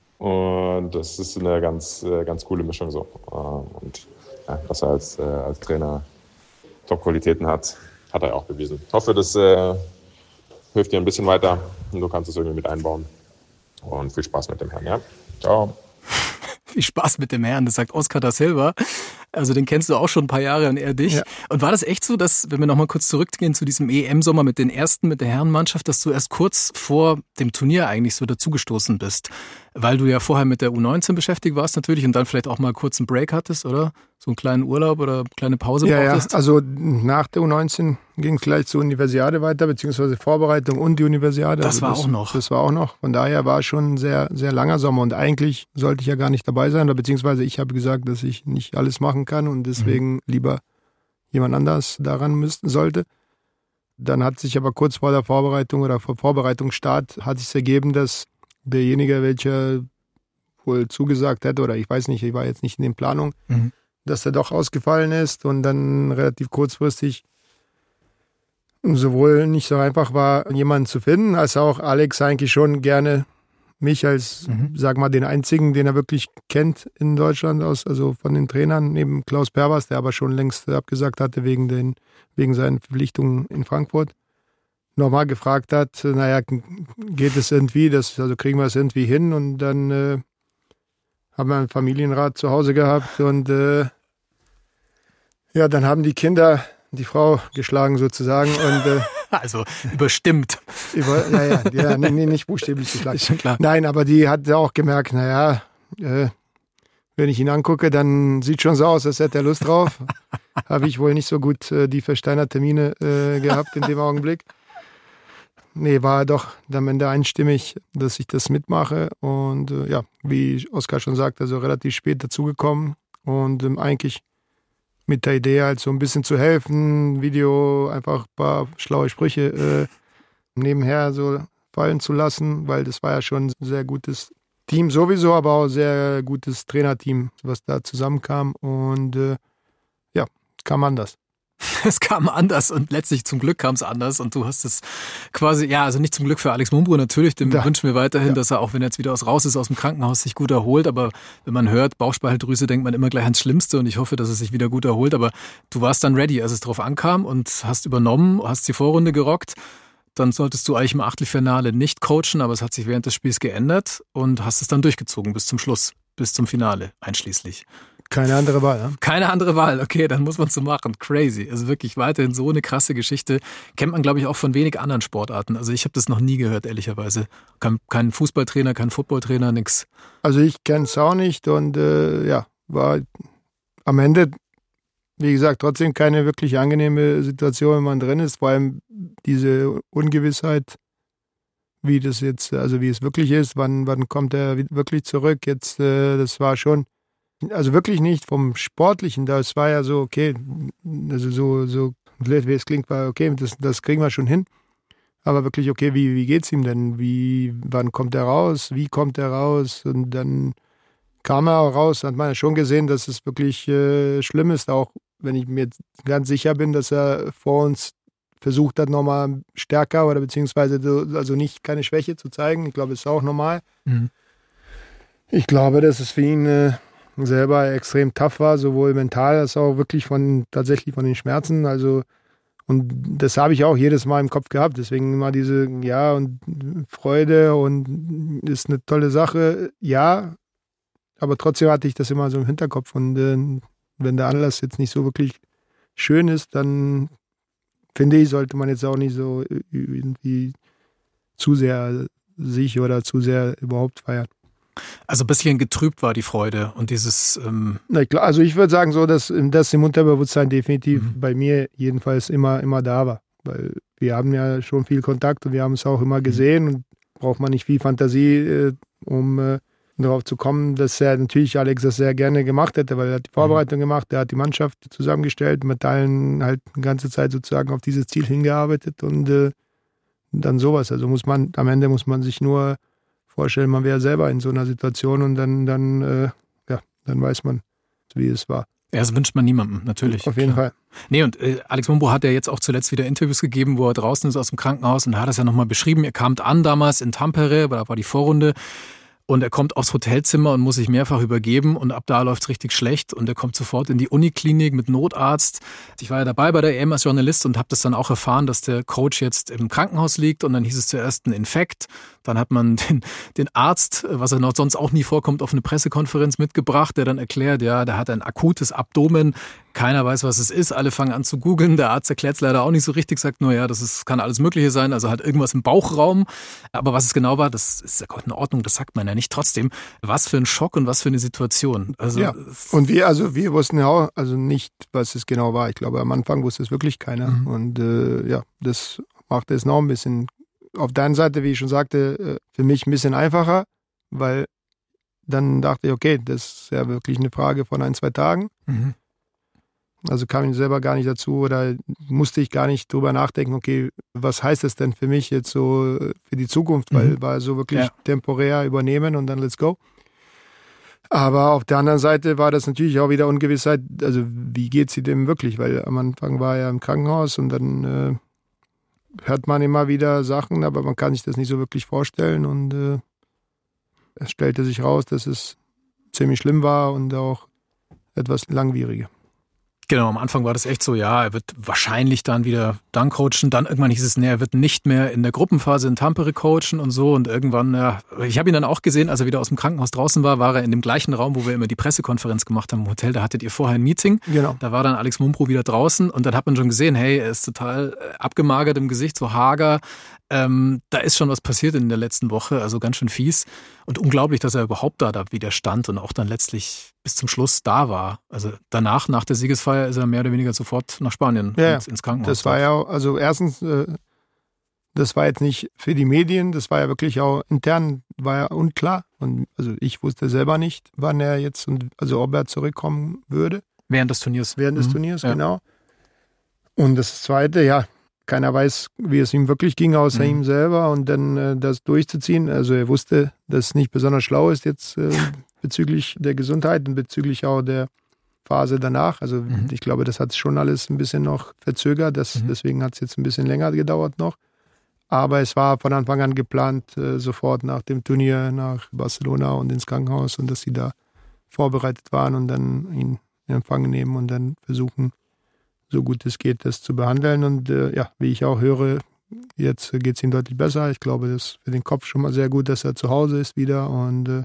Und das ist eine ganz coole Mischung so. Und ja, dass er als Trainer Top-Qualitäten hat er auch bewiesen. Ich hoffe, das hilft dir ein bisschen weiter und du kannst es irgendwie mit einbauen. Und viel Spaß mit dem Herrn, ja? Ciao. Viel Spaß mit dem Herrn, das sagt Oscar da Silva. Also den kennst du auch schon ein paar Jahre und er dich. Ja. Und war das echt so, dass, wenn wir nochmal kurz zurückgehen zu diesem EM-Sommer mit der Herrenmannschaft, dass du erst kurz vor dem Turnier eigentlich so dazugestoßen bist? Weil du ja vorher mit der U19 beschäftigt warst natürlich und dann vielleicht auch mal kurz einen Break hattest, oder? So einen kleinen Urlaub oder eine kleine Pause brauchtest? Ja, also nach der U19 ging es gleich zur Universiade weiter, beziehungsweise Vorbereitung und die Universiade. Das war auch noch. Das war auch noch. Von daher war schon ein sehr, sehr langer Sommer und eigentlich sollte ich ja gar nicht dabei sein, oder beziehungsweise ich habe gesagt, dass ich nicht alles machen kann und deswegen lieber jemand anders daran müssten sollte. Dann hat sich aber kurz vor der Vorbereitung oder vor Vorbereitungsstart hat sich ergeben, dass derjenige, welcher wohl zugesagt hätte, oder ich weiß nicht, ich war jetzt nicht in den Planungen, dass er doch ausgefallen ist und dann relativ kurzfristig sowohl nicht so einfach war, jemanden zu finden, als auch Alex eigentlich schon gerne mich als, sag mal, den einzigen, den er wirklich kennt in Deutschland, also von den Trainern, neben Klaus Pervers, der aber schon längst abgesagt hatte wegen seinen Verpflichtungen in Frankfurt, nochmal gefragt hat, naja, geht es irgendwie, also kriegen wir es irgendwie hin? Und dann haben wir einen Familienrat zu Hause gehabt und dann haben die Kinder die Frau geschlagen sozusagen und also überstimmt. Nicht buchstäblich geschlagen. Ist schon klar. Nein, aber die hat auch gemerkt, wenn ich ihn angucke, dann sieht schon so aus, als hätte er Lust drauf. Habe ich wohl nicht so gut die versteinerte Miene gehabt in dem Augenblick. Nee, war doch am Ende einstimmig, dass ich das mitmache und wie Oskar schon sagt, also relativ spät dazugekommen und eigentlich mit der Idee halt so ein bisschen zu helfen, Video, einfach ein paar schlaue Sprüche nebenher so fallen zu lassen, weil das war ja schon ein sehr gutes Team sowieso, aber auch ein sehr gutes Trainerteam, was da zusammenkam und kam anders. Es kam anders und letztlich zum Glück kam es anders und du hast es quasi, also nicht zum Glück für Alex Mumbrú natürlich, dem wünschen wir weiterhin, dass er auch, wenn er jetzt wieder raus ist aus dem Krankenhaus, sich gut erholt, aber wenn man hört, Bauchspeicheldrüse, denkt man immer gleich ans Schlimmste und ich hoffe, dass er sich wieder gut erholt, aber du warst dann ready, als es drauf ankam und hast übernommen, hast die Vorrunde gerockt, dann solltest du eigentlich im Achtelfinale nicht coachen, aber es hat sich während des Spiels geändert und hast es dann durchgezogen bis zum Schluss, bis zum Finale einschließlich. Keine andere Wahl, ne? Keine andere Wahl, okay, dann muss man es so machen. Crazy. Also wirklich weiterhin so eine krasse Geschichte. Kennt man, glaube ich, auch von wenig anderen Sportarten. Also ich habe das noch nie gehört, ehrlicherweise. Kein Fußballtrainer, kein Footballtrainer, nix. Also ich kenne es auch nicht und war am Ende, wie gesagt, trotzdem keine wirklich angenehme Situation, wenn man drin ist. Vor allem diese Ungewissheit, wie das jetzt, also wie es wirklich ist, wann kommt er wirklich zurück. Jetzt, das war schon, also wirklich nicht vom Sportlichen, das war ja so, okay, also so blöd wie es klingt, war okay, das kriegen wir schon hin. Aber wirklich, okay, wie geht's ihm denn? Wann kommt er raus? Wie kommt er raus? Und dann kam er auch raus, hat man ja schon gesehen, dass es wirklich schlimm ist, auch wenn ich mir ganz sicher bin, dass er vor uns versucht hat, nochmal stärker oder beziehungsweise also nicht keine Schwäche zu zeigen. Ich glaube, das ist auch normal. Mhm. Ich glaube, dass es für ihn selber extrem tough war, sowohl mental als auch wirklich tatsächlich von den Schmerzen. Also, und das habe ich auch jedes Mal im Kopf gehabt. Deswegen immer diese, ja, und Freude und ist eine tolle Sache, ja. Aber trotzdem hatte ich das immer so im Hinterkopf. Und wenn der Anlass jetzt nicht so wirklich schön ist, dann finde ich, sollte man jetzt auch nicht so irgendwie zu sehr sich oder zu sehr überhaupt feiern. Also ein bisschen getrübt war die Freude und dieses... Na klar, also ich würde sagen so, dass das im Unterbewusstsein definitiv bei mir jedenfalls immer da war. Weil wir haben ja schon viel Kontakt und wir haben es auch immer gesehen und braucht man nicht viel Fantasie, um darauf zu kommen, dass er natürlich Alex das sehr gerne gemacht hätte, weil er hat die Vorbereitung gemacht, er hat die Mannschaft zusammengestellt, mit allen halt die ganze Zeit sozusagen auf dieses Ziel hingearbeitet und dann sowas. Also am Ende muss man sich nur vorstellen, man wäre selber in so einer Situation und dann weiß man, wie es war. Ja, das wünscht man niemandem, natürlich. Auf jeden Fall. Nee, und Alex Mumbrou hat ja jetzt auch zuletzt wieder Interviews gegeben, wo er draußen ist aus dem Krankenhaus und er hat das ja nochmal beschrieben. Er kam an damals in Tampere, da war die Vorrunde. Und er kommt aufs Hotelzimmer und muss sich mehrfach übergeben und ab da läuft es richtig schlecht und er kommt sofort in die Uniklinik mit Notarzt. Ich war ja dabei bei der EM als Journalist und habe das dann auch erfahren, dass der Coach jetzt im Krankenhaus liegt und dann hieß es zuerst ein Infekt. Dann hat man den Arzt, was er noch sonst auch nie vorkommt, auf eine Pressekonferenz mitgebracht, der dann erklärt, ja, der hat ein akutes Abdomen. Keiner weiß, was es ist. Alle fangen an zu googeln. Der Arzt erklärt es leider auch nicht so richtig, sagt nur, ja, kann alles Mögliche sein. Also halt irgendwas im Bauchraum. Aber was es genau war, das ist ja Gott in Ordnung, das sagt man ja nicht. Trotzdem, was für ein Schock und was für eine Situation. Also, ja, und wir wussten ja auch nicht, was es genau war. Ich glaube, am Anfang wusste es wirklich keiner. Mhm. Und das machte es noch ein bisschen, auf der einen Seite, wie ich schon sagte, für mich ein bisschen einfacher, weil dann dachte ich, okay, das ist ja wirklich eine Frage von 1-2 Tagen. Mhm. Also kam ich selber gar nicht dazu oder musste ich gar nicht drüber nachdenken, okay, was heißt das denn für mich jetzt so für die Zukunft, weil war so wirklich temporär übernehmen und dann let's go. Aber auf der anderen Seite war das natürlich auch wieder Ungewissheit, also wie geht sie dem wirklich, weil am Anfang war er im Krankenhaus und dann hört man immer wieder Sachen, aber man kann sich das nicht so wirklich vorstellen und es stellte sich raus, dass es ziemlich schlimm war und auch etwas langwieriger. Genau, am Anfang war das echt so, ja, er wird wahrscheinlich dann wieder coachen. Dann irgendwann hieß es, nee, er wird nicht mehr in der Gruppenphase in Tampere coachen und so. Und irgendwann, ja, ich habe ihn dann auch gesehen, als er wieder aus dem Krankenhaus draußen war er in dem gleichen Raum, wo wir immer die Pressekonferenz gemacht haben im Hotel. Da hattet ihr vorher ein Meeting. Genau. Da war dann Alex Mumbrou wieder draußen und dann hat man schon gesehen, hey, er ist total abgemagert im Gesicht, so hager. Da ist schon was passiert in der letzten Woche, also ganz schön fies. Und unglaublich, dass er überhaupt da wieder stand und auch dann letztlich bis zum Schluss da war. Also danach, nach der Siegesfeier, ist er mehr oder weniger sofort nach Spanien ins Krankenhaus. Das war ja, also erstens, das war jetzt nicht für die Medien, das war ja wirklich auch intern, war ja unklar. Und also ich wusste selber nicht, wann er jetzt, also ob er zurückkommen würde. Während des Turniers. Während des Turniers, genau. Und das Zweite, ja, keiner weiß, wie es ihm wirklich ging, außer ihm selber. Und dann das durchzuziehen. Also er wusste, dass es nicht besonders schlau ist jetzt bezüglich der Gesundheit und bezüglich auch der Phase danach. Also ich glaube, das hat schon alles ein bisschen noch verzögert. Deswegen hat es jetzt ein bisschen länger gedauert noch. Aber es war von Anfang an geplant, sofort nach dem Turnier nach Barcelona und ins Krankenhaus und dass sie da vorbereitet waren und dann ihn in Empfang nehmen und dann versuchen, so gut es geht, das zu behandeln. Und wie ich auch höre, jetzt geht es ihm deutlich besser. Ich glaube, das ist für den Kopf schon mal sehr gut, dass er zu Hause ist wieder und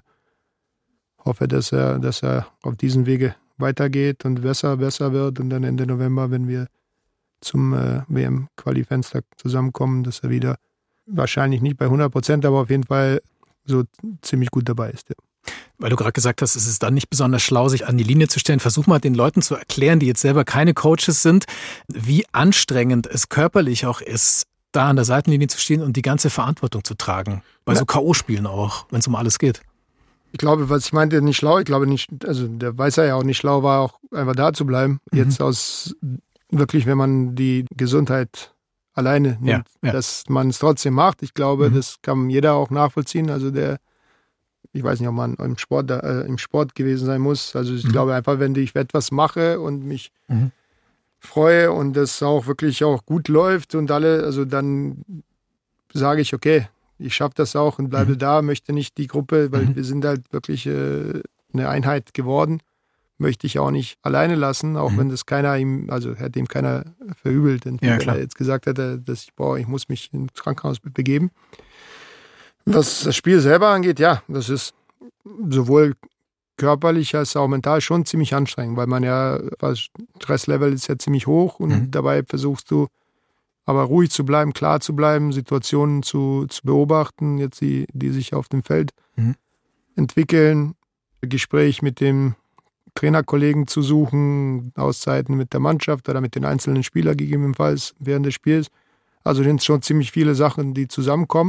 hoffe, dass er auf diesem Wege weitergeht und besser wird und dann Ende November, wenn wir zum WM-Quali-Fenster zusammenkommen, dass er wieder wahrscheinlich nicht bei 100%, aber auf jeden Fall so ziemlich gut dabei ist. Ja. Weil du gerade gesagt hast, es ist dann nicht besonders schlau, sich an die Linie zu stellen. Versuch mal den Leuten zu erklären, die jetzt selber keine Coaches sind, wie anstrengend es körperlich auch ist, da an der Seitenlinie zu stehen und die ganze Verantwortung zu tragen. Bei so K.O.-Spielen auch, wenn es um alles geht. Ich glaube, was ich meinte, nicht schlau. Ich glaube nicht, also der Weißer ja auch nicht schlau war, auch einfach da zu bleiben. Jetzt wirklich, wenn man die Gesundheit alleine nimmt, dass man es trotzdem macht. Ich glaube, das kann jeder auch nachvollziehen. Also ich weiß nicht, ob man im Sport gewesen sein muss. Also ich glaube einfach, wenn ich etwas mache und mich freue und das auch wirklich auch gut läuft und also dann sage ich, okay, ich schaffe das auch und bleibe da, möchte nicht die Gruppe, weil wir sind halt wirklich eine Einheit geworden, möchte ich auch nicht alleine lassen, auch wenn das hätte ihm keiner verübelt, wenn er jetzt gesagt hätte, dass ich muss mich ins Krankenhaus begeben. Was das Spiel selber angeht, das ist sowohl körperlich als auch mental schon ziemlich anstrengend, weil das Stresslevel ist ja ziemlich hoch und dabei versuchst du aber ruhig zu bleiben, klar zu bleiben, Situationen zu beobachten, jetzt die sich auf dem Feld entwickeln, Gespräch mit dem Trainerkollegen zu suchen, Auszeiten mit der Mannschaft oder mit den einzelnen Spielern gegebenenfalls während des Spiels. Also sind schon ziemlich viele Sachen, die zusammenkommen.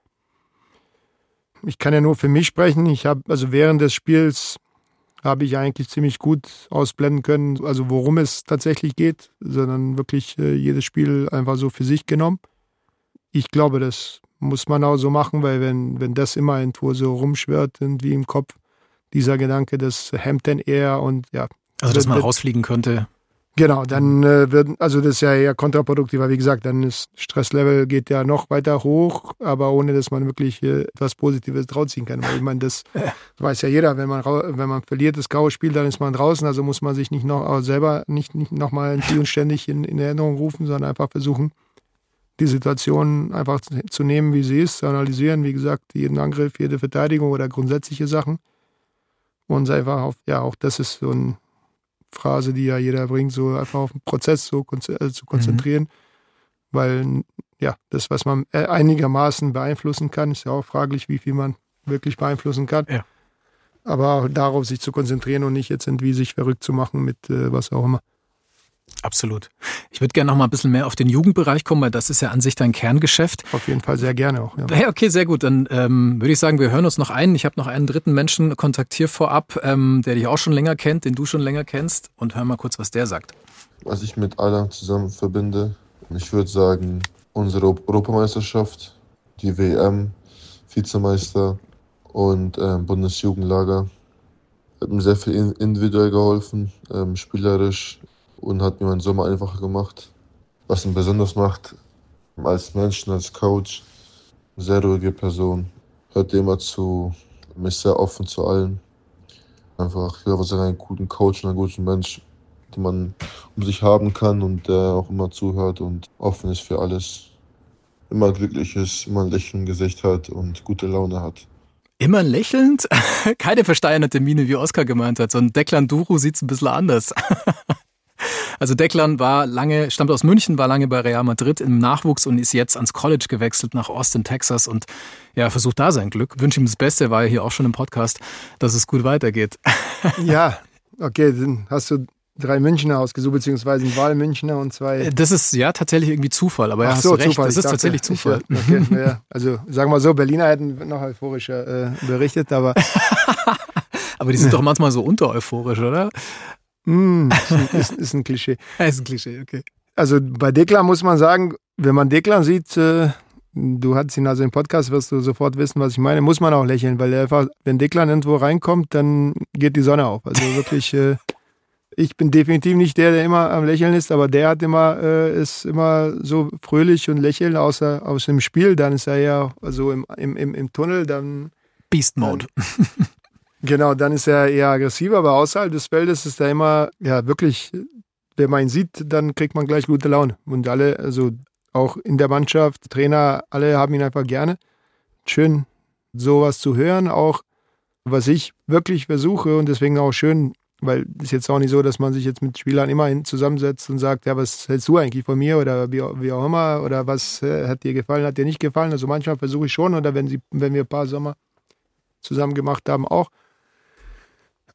Ich kann ja nur für mich sprechen. Während des Spiels habe ich eigentlich ziemlich gut ausblenden können, also worum es tatsächlich geht, sondern wirklich jedes Spiel einfach so für sich genommen. Ich glaube, das muss man auch so machen, weil wenn das immer irgendwo so rumschwirrt, irgendwie im Kopf, dieser Gedanke, das hemmt dann eher und ja. Also, dass man rausfliegen könnte. Genau, dann das ist ja eher kontraproduktiv, weil wie gesagt, dann ist Stresslevel geht ja noch weiter hoch, aber ohne, dass man wirklich etwas Positives draus ziehen kann. Weil ich meine, das weiß ja jeder, wenn man verliert das K.O.-Spiel, dann ist man draußen, also muss man sich nicht nochmal ständig in Erinnerung rufen, sondern einfach versuchen, die Situation einfach zu nehmen, wie sie ist, zu analysieren, wie gesagt, jeden Angriff, jede Verteidigung oder grundsätzliche Sachen. Und einfach auch das ist so eine Phrase, die ja jeder bringt, so einfach auf den Prozess zu konzentrieren. Weil, das, was man einigermaßen beeinflussen kann, ist ja auch fraglich, wie viel man wirklich beeinflussen kann. Ja. Aber auch darauf sich zu konzentrieren und nicht jetzt irgendwie sich verrückt zu machen mit was auch immer. Absolut. Ich würde gerne noch mal ein bisschen mehr auf den Jugendbereich kommen, weil das ist ja an sich dein Kerngeschäft. Auf jeden Fall sehr gerne auch. Ja. Hey, okay, sehr gut. Dann würde ich sagen, wir hören uns noch einen. Ich habe noch einen dritten Menschen kontaktiert vorab, der dich auch schon länger kennt, den du schon länger kennst. Und hör mal kurz, was der sagt. Was ich mit Alan zusammen verbinde, ich würde sagen, unsere Europameisterschaft, die WM, Vizemeister und Bundesjugendlager. Hat mir sehr viel individuell geholfen, spielerisch. Und hat mir meinen Sommer einfacher gemacht. Was ihn besonders macht, als Menschen, als Coach, sehr ruhige Person, hört immer zu, ist sehr offen zu allen. Einfach, ich würde sagen, einen guten Coach und einen guten Mensch, den man um sich haben kann und der auch immer zuhört und offen ist für alles. Immer glücklich ist, immer ein Lächeln im Gesicht hat und gute Laune hat. Immer lächelnd? Keine versteinerte Miene, wie Oskar gemeint hat. So ein Declan Duru sieht es ein bisschen anders. Also Declan stammt aus München, war lange bei Real Madrid im Nachwuchs und ist jetzt ans College gewechselt nach Austin, Texas und versucht da sein Glück. Wünsche ihm das Beste, war ja hier auch schon im Podcast, dass es gut weitergeht. Ja, okay, dann hast du 3 Münchner ausgesucht, beziehungsweise einen Wahlmünchner und 2... Das ist ja tatsächlich irgendwie Zufall, aber hast du recht, Zufall. Das ist tatsächlich Zufall. Also sagen wir so, Berliner hätten noch euphorischer berichtet, aber... Aber die sind doch manchmal so untereuphorisch, oder? Ist ein Klischee. Ist ein Klischee, okay. Also bei Declan muss man sagen, wenn man Declan sieht, du hattest ihn also im Podcast, wirst du sofort wissen, was ich meine, muss man auch lächeln, weil einfach, wenn Declan irgendwo reinkommt, dann geht die Sonne auf. Also wirklich, ich bin definitiv nicht der immer am Lächeln ist, aber der ist immer so fröhlich und lächelnd aus dem Spiel, dann ist er ja also im Tunnel, dann Beast Mode. Genau, dann ist er eher aggressiver, aber außerhalb des Feldes ist er immer, wirklich, wenn man ihn sieht, dann kriegt man gleich gute Laune. Und alle, also auch in der Mannschaft, Trainer, alle haben ihn einfach gerne. Schön, sowas zu hören, auch was ich wirklich versuche und deswegen auch schön, weil es ist jetzt auch nicht so, dass man sich jetzt mit Spielern immer zusammensetzt und sagt, ja, was hältst du eigentlich von mir oder wie auch immer oder was hat dir gefallen, hat dir nicht gefallen. Also manchmal versuche ich schon oder wenn wir ein paar Sommer zusammen gemacht haben auch.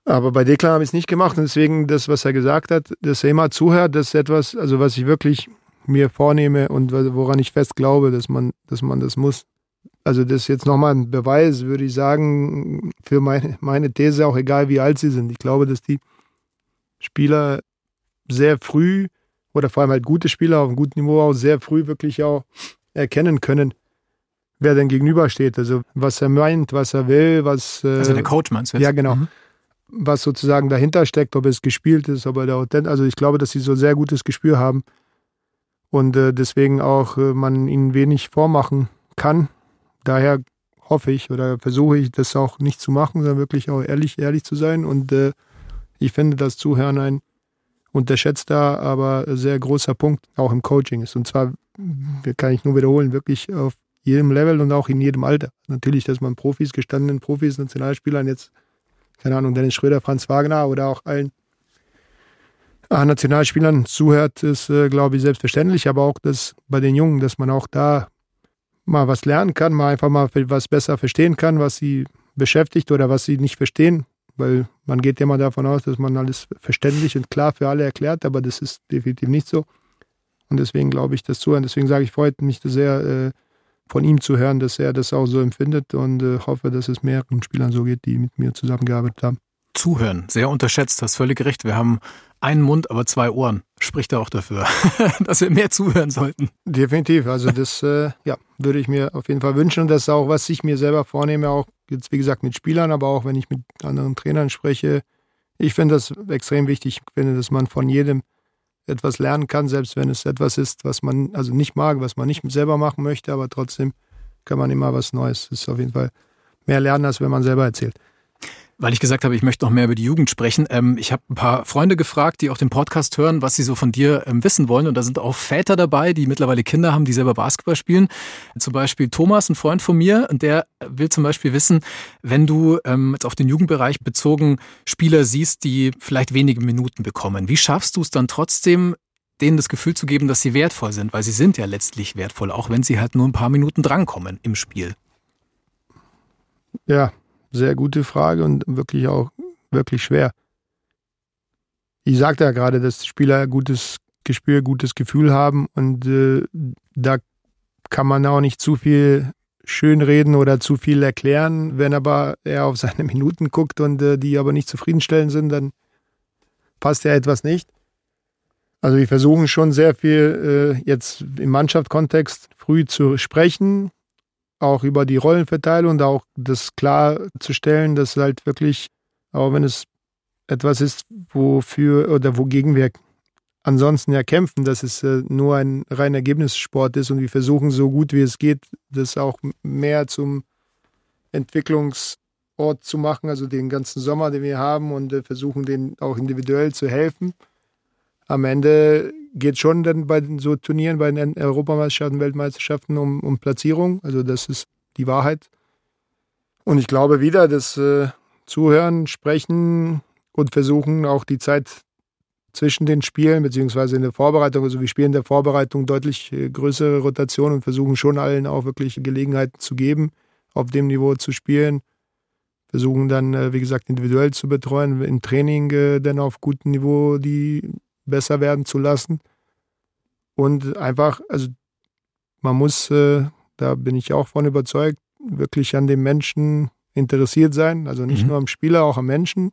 Aber bei Declan habe ich es nicht gemacht und deswegen das, was er gesagt hat, dass er immer zuhört, das ist etwas, also was ich wirklich mir vornehme und woran ich fest glaube, dass man das muss. Also das ist jetzt nochmal ein Beweis, würde ich sagen, für meine These, auch egal wie alt sie sind. Ich glaube, dass die Spieler sehr früh oder vor allem halt gute Spieler auf einem guten Niveau auch sehr früh wirklich auch erkennen können, wer denn gegenübersteht. Also was er meint, was er will, was... Also der Coach meinst du jetzt? Ja, genau. Was sozusagen dahinter steckt, ob es gespielt ist, ob er da authentisch... Also ich glaube, dass sie so ein sehr gutes Gespür haben und deswegen auch man ihnen wenig vormachen kann. Daher hoffe ich oder versuche ich, das auch nicht zu machen, sondern wirklich auch ehrlich zu sein. Und ich finde, dass Zuhören ein unterschätzter, aber sehr großer Punkt auch im Coaching ist. Und zwar, kann ich nur wiederholen, wirklich auf jedem Level und auch in jedem Alter. Natürlich, dass man gestandenen Profis, Nationalspielern jetzt, keine Ahnung, Dennis Schröder, Franz Wagner oder auch allen Nationalspielern zuhört, ist, glaube ich, selbstverständlich. Aber auch das bei den Jungen, dass man auch da mal was lernen kann, mal einfach mal was besser verstehen kann, was sie beschäftigt oder was sie nicht verstehen, weil man geht ja immer davon aus, dass man alles verständlich und klar für alle erklärt, aber das ist definitiv nicht so und deswegen glaube ich das zuhören, deswegen sage ich, freut mich sehr von ihm zu hören, dass er das auch so empfindet und hoffe, dass es mehreren Spielern so geht, die mit mir zusammengearbeitet haben. Zuhören, sehr unterschätzt, hast völlig recht. Wir haben einen Mund, aber 2 Ohren. Spricht er auch dafür, dass wir mehr zuhören sollten. Definitiv, also das würde ich mir auf jeden Fall wünschen und das ist auch, was ich mir selber vornehme, auch jetzt wie gesagt mit Spielern, aber auch wenn ich mit anderen Trainern spreche. Ich finde das extrem wichtig. Ich finde, dass man von jedem etwas lernen kann, selbst wenn es etwas ist, was man also nicht mag, was man nicht selber machen möchte, aber trotzdem kann man immer was Neues. Das ist auf jeden Fall mehr lernen, als wenn man selber erzählt. Weil ich gesagt habe, ich möchte noch mehr über die Jugend sprechen. Ich habe ein paar Freunde gefragt, die auch den Podcast hören, was sie so von dir wissen wollen. Und da sind auch Väter dabei, die mittlerweile Kinder haben, die selber Basketball spielen. Zum Beispiel Thomas, ein Freund von mir, und der will zum Beispiel wissen, wenn du jetzt auf den Jugendbereich bezogen Spieler siehst, die vielleicht wenige Minuten bekommen, wie schaffst du es dann trotzdem, denen das Gefühl zu geben, dass sie wertvoll sind? Weil sie sind ja letztlich wertvoll, auch wenn sie halt nur ein paar Minuten drankommen im Spiel. Ja, sehr gute Frage und wirklich auch wirklich schwer. Ich sagte ja gerade, dass Spieler gutes Gespür, gutes Gefühl haben und da kann man auch nicht zu viel schönreden oder zu viel erklären. Wenn aber er auf seine Minuten guckt und die aber nicht zufriedenstellend sind, dann passt ja etwas nicht. Also wir versuchen schon sehr viel jetzt im Mannschaftskontext früh zu sprechen, auch über die Rollenverteilung und auch das klarzustellen, dass halt wirklich, auch wenn es etwas ist, wofür oder wogegen wir ansonsten ja kämpfen, dass es nur ein rein Ergebnissport ist und wir versuchen so gut wie es geht, das auch mehr zum Entwicklungsort zu machen, also den ganzen Sommer, den wir haben und versuchen, denen auch individuell zu helfen. Am Ende geht es schon dann bei so Turnieren, bei den Europameisterschaften, Weltmeisterschaften um Platzierung. Also das ist die Wahrheit. Und ich glaube wieder, dass Zuhören, Sprechen und versuchen auch die Zeit zwischen den Spielen, beziehungsweise in der Vorbereitung, also wir spielen in der Vorbereitung deutlich größere Rotation und versuchen schon allen auch wirklich Gelegenheiten zu geben, auf dem Niveau zu spielen. Versuchen dann, wie gesagt, individuell zu betreuen, im Training dann auf gutem Niveau die besser werden zu lassen. Und einfach, also man muss, da bin ich auch von überzeugt, wirklich an dem Menschen interessiert sein. Also nicht nur am Spieler, auch am Menschen.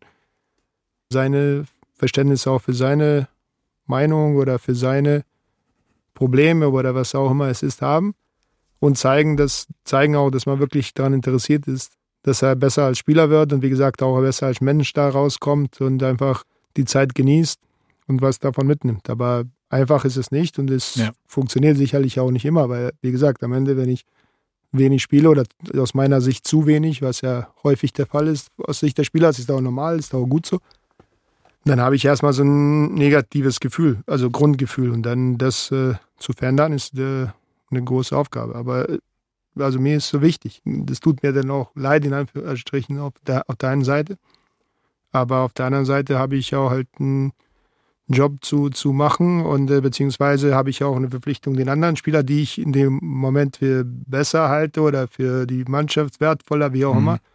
Seine Verständnis auch für seine Meinung oder für seine Probleme oder was auch immer es ist, haben. Und zeigen auch, dass man wirklich daran interessiert ist, dass er besser als Spieler wird und wie gesagt auch besser als Mensch da rauskommt und einfach die Zeit genießt und was davon mitnimmt. Aber einfach ist es nicht und es funktioniert sicherlich auch nicht immer, weil, wie gesagt, am Ende, wenn ich wenig spiele oder aus meiner Sicht zu wenig, was ja häufig der Fall ist, aus Sicht der Spieler, das ist auch normal, ist auch gut so, dann habe ich erstmal so ein negatives Gefühl, also Grundgefühl und dann das zu verändern ist eine große Aufgabe. Aber also mir ist so wichtig, das tut mir dann auch leid, in Anführungsstrichen, auf der einen Seite, aber auf der anderen Seite habe ich auch halt einen Job zu machen und beziehungsweise habe ich auch eine Verpflichtung den anderen Spieler, die ich in dem Moment für besser halte oder für die Mannschaft wertvoller, wie auch immer,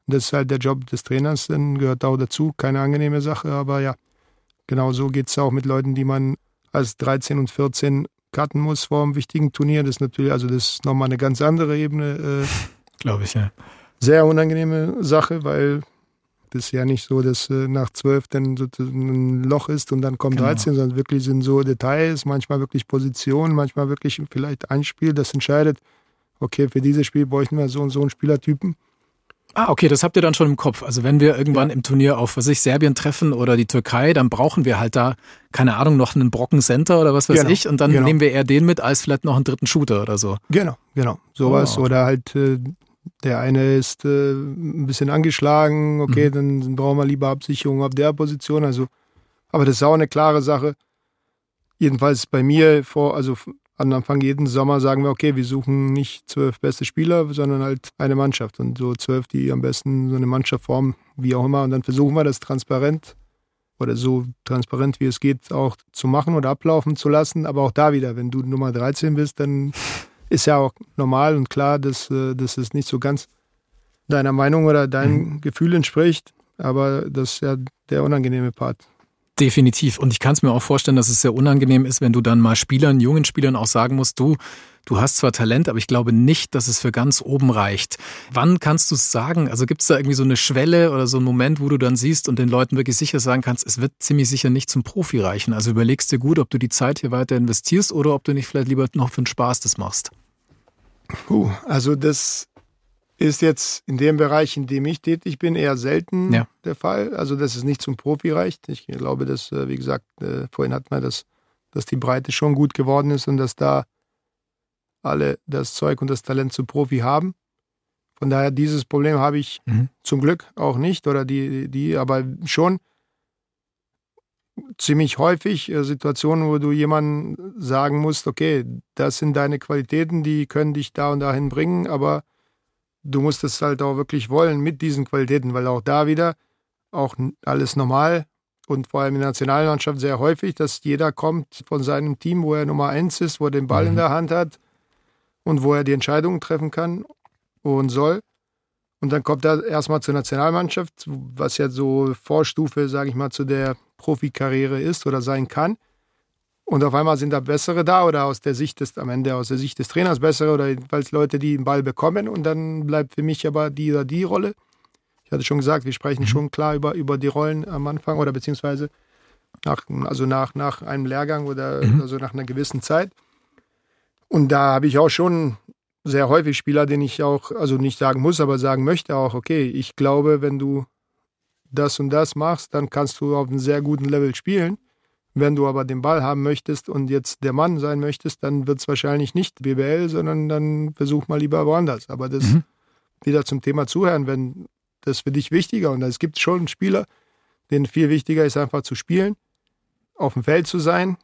Das ist halt der Job des Trainers, dann gehört auch dazu. Keine angenehme Sache, aber ja, genau so geht es auch mit Leuten, die man als 13 und 14 cutten muss vor einem wichtigen Turnier. Das ist natürlich, also das ist nochmal eine ganz andere Ebene. Glaube ich, ja. Sehr unangenehme Sache, weil das ist ja nicht so, dass nach 12 dann so ein Loch ist und dann kommt 13, sondern wirklich sind so Details, manchmal wirklich Positionen, manchmal wirklich vielleicht ein Spiel, das entscheidet, okay, für dieses Spiel bräuchten wir so und so einen Spielertypen. Ah, okay, das habt ihr dann schon im Kopf. Also wenn wir irgendwann im Turnier auf, Serbien treffen oder die Türkei, dann brauchen wir halt da, keine Ahnung, noch einen Brocken Center oder was weiß ich und dann nehmen wir eher den mit, als vielleicht noch einen dritten Shooter oder so. Genau, sowas. Oder halt der eine ist ein bisschen angeschlagen, okay, dann brauchen wir lieber Absicherung auf der Position. Also, aber das ist auch eine klare Sache. Jedenfalls bei mir an Anfang jeden Sommer sagen wir, okay, wir suchen nicht 12 beste Spieler, sondern halt eine Mannschaft und so 12, die am besten so eine Mannschaft formen, wie auch immer. Und dann versuchen wir das transparent oder so transparent wie es geht auch zu machen oder ablaufen zu lassen. Aber auch da wieder, wenn du Nummer 13 bist, dann ist ja auch normal und klar, dass es nicht so ganz deiner Meinung oder deinem Gefühl entspricht. Aber das ist ja der unangenehme Part. Definitiv. Und ich kann es mir auch vorstellen, dass es sehr unangenehm ist, wenn du dann mal jungen Spielern auch sagen musst, du hast zwar Talent, aber ich glaube nicht, dass es für ganz oben reicht. Wann kannst du es sagen? Also gibt es da irgendwie so eine Schwelle oder so einen Moment, wo du dann siehst und den Leuten wirklich sicher sagen kannst, es wird ziemlich sicher nicht zum Profi reichen. Also überlegst dir gut, ob du die Zeit hier weiter investierst oder ob du nicht vielleicht lieber noch für den Spaß das machst. Also das ist jetzt in dem Bereich, in dem ich tätig bin, eher selten der Fall. Also, dass es nicht zum Profi reicht. Ich glaube, dass, wie gesagt, vorhin hatten wir dass die Breite schon gut geworden ist und dass da alle das Zeug und das Talent zum Profi haben. Von daher, dieses Problem habe ich zum Glück auch nicht oder aber schon ziemlich häufig Situationen, wo du jemandem sagen musst, okay, das sind deine Qualitäten, die können dich da und dahin bringen, aber du musst es halt auch wirklich wollen mit diesen Qualitäten, weil auch da wieder auch alles normal und vor allem in der Nationalmannschaft sehr häufig, dass jeder kommt von seinem Team, wo er Nummer 1 ist, wo er den Ball in der Hand hat und wo er die Entscheidungen treffen kann und soll. Und dann kommt er erstmal zur Nationalmannschaft, was ja so Vorstufe, sage ich mal, zu der Profikarriere ist oder sein kann. Und auf einmal sind da Bessere da oder aus der Sicht des Trainers Bessere oder jedenfalls Leute, die den Ball bekommen. Und dann bleibt für mich aber die oder die Rolle. Ich hatte schon gesagt, wir sprechen schon klar über die Rollen am Anfang oder beziehungsweise nach einem Lehrgang oder also nach einer gewissen Zeit. Und da habe ich auch schon sehr häufig Spieler, denen ich auch, also nicht sagen muss, aber sagen möchte auch, okay, ich glaube, wenn du das und das machst, dann kannst du auf einem sehr guten Level spielen. Wenn du aber den Ball haben möchtest und jetzt der Mann sein möchtest, dann wird es wahrscheinlich nicht BBL, sondern dann versuch mal lieber woanders. Aber das wieder zum Thema Zuhören, wenn das für dich wichtiger und es gibt schon Spieler, denen viel wichtiger ist, einfach zu spielen, auf dem Feld zu sein.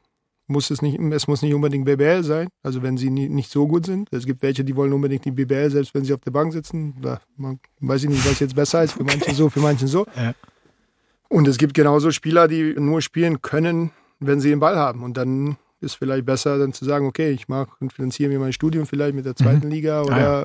Es muss nicht unbedingt BBL sein, also wenn sie nicht so gut sind. Es gibt welche, die wollen unbedingt die BBL, selbst wenn sie auf der Bank sitzen. Weiß ich nicht, was jetzt besser ist, für manche so, für manche so. Ja. Und es gibt genauso Spieler, die nur spielen können, wenn sie den Ball haben. Und dann ist vielleicht besser, dann zu sagen, okay, ich finanziere mir mein Studium vielleicht mit der zweiten Liga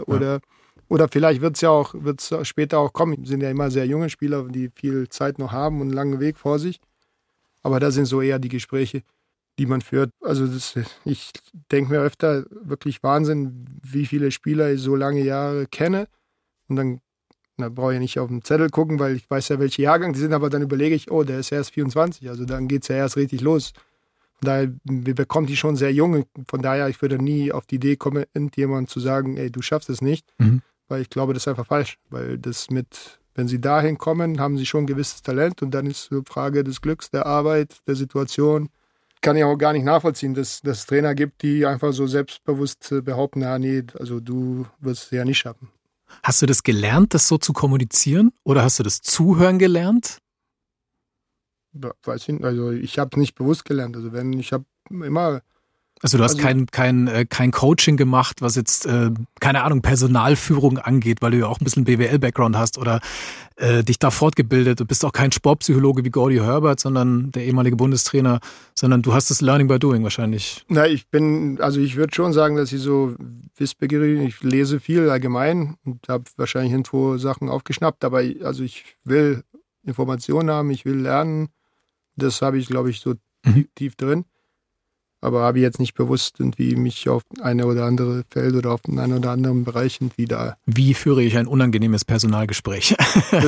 oder vielleicht wird es später auch kommen. Sind ja immer sehr junge Spieler, die viel Zeit noch haben und einen langen Weg vor sich. Aber da sind so eher die Gespräche, die man führt. Also ich denke mir öfter, wirklich Wahnsinn, wie viele Spieler ich so lange Jahre kenne. Und dann brauche ich ja nicht auf den Zettel gucken, weil ich weiß ja, welche Jahrgang die sind, aber dann überlege ich, oh, der ist erst 24, also dann geht es ja erst richtig los. Von daher, wir bekommen die schon sehr jung. Von daher, ich würde nie auf die Idee kommen, irgendjemand zu sagen, ey, du schaffst es nicht. Weil ich glaube, das ist einfach falsch. Weil wenn sie dahin kommen, haben sie schon ein gewisses Talent und dann ist eine Frage des Glücks, der Arbeit, der Situation. Kann ich auch gar nicht nachvollziehen, dass es Trainer gibt, die einfach so selbstbewusst behaupten, also du wirst es ja nicht schaffen. Hast du das gelernt, das so zu kommunizieren? Oder hast du das Zuhören gelernt? Weiß ich nicht. Also ich habe es nicht bewusst gelernt. Also ich habe immer Also du hast kein Coaching gemacht, was jetzt, keine Ahnung, Personalführung angeht, weil du ja auch ein bisschen BWL-Background hast oder dich da fortgebildet. Du bist auch kein Sportpsychologe wie Gordy Herbert, sondern der ehemalige Bundestrainer, sondern du hast das Learning by Doing wahrscheinlich. Na, ich würde schon sagen, dass ich so wissbegierig, ich lese viel allgemein und habe wahrscheinlich irgendwo Sachen aufgeschnappt, aber ich will Informationen haben, ich will lernen. Das habe ich, glaube ich, so tief drin. Aber habe ich jetzt nicht bewusst irgendwie mich auf eine oder andere Feld oder auf einen oder anderen Bereich irgendwie da. Wie führe ich ein unangenehmes Personalgespräch? Das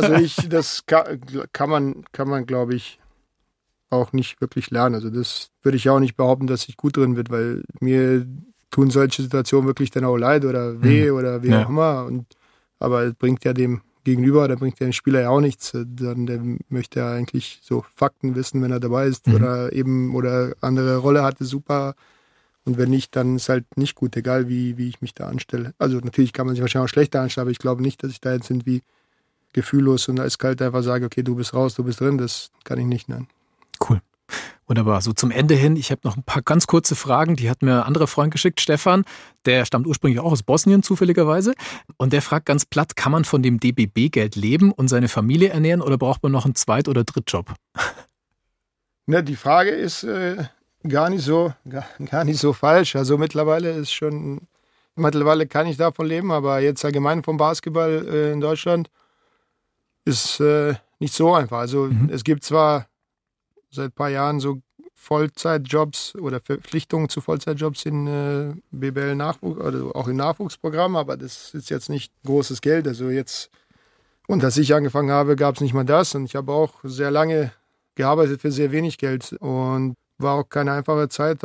kann man, glaube ich, auch nicht wirklich lernen. Also das würde ich auch nicht behaupten, dass ich gut drin bin, weil mir tun solche Situationen wirklich dann auch leid oder weh oder wie auch immer. Aber es bringt ja dem Gegenüber, da bringt der Spieler ja auch nichts. Dann der möchte ja eigentlich so Fakten wissen, wenn er dabei ist oder andere Rolle hatte, super. Und wenn nicht, dann ist halt nicht gut, egal wie ich mich da anstelle. Also natürlich kann man sich wahrscheinlich auch schlechter anstellen, aber ich glaube nicht, dass ich da jetzt irgendwie gefühllos und eiskalt einfach sage, okay, du bist raus, du bist drin, das kann ich nicht nennen. Cool. Wunderbar. So zum Ende hin, ich habe noch ein paar ganz kurze Fragen, die hat mir ein anderer Freund geschickt, Stefan, der stammt ursprünglich auch aus Bosnien zufälligerweise und der fragt ganz platt, kann man von dem DBB-Geld leben und seine Familie ernähren oder braucht man noch einen Zweit- oder Drittjob? Ne, die Frage ist gar nicht so falsch. Also mittlerweile kann ich davon leben, aber jetzt allgemein vom Basketball in Deutschland ist nicht so einfach. Also es gibt zwar seit ein paar Jahren so Vollzeitjobs oder Verpflichtungen zu Vollzeitjobs in BBL-Nachwuchs, also auch im Nachwuchsprogramm, aber das ist jetzt nicht großes Geld. Also jetzt, und als ich angefangen habe, gab es nicht mal das und ich habe auch sehr lange gearbeitet für sehr wenig Geld und war auch keine einfache Zeit,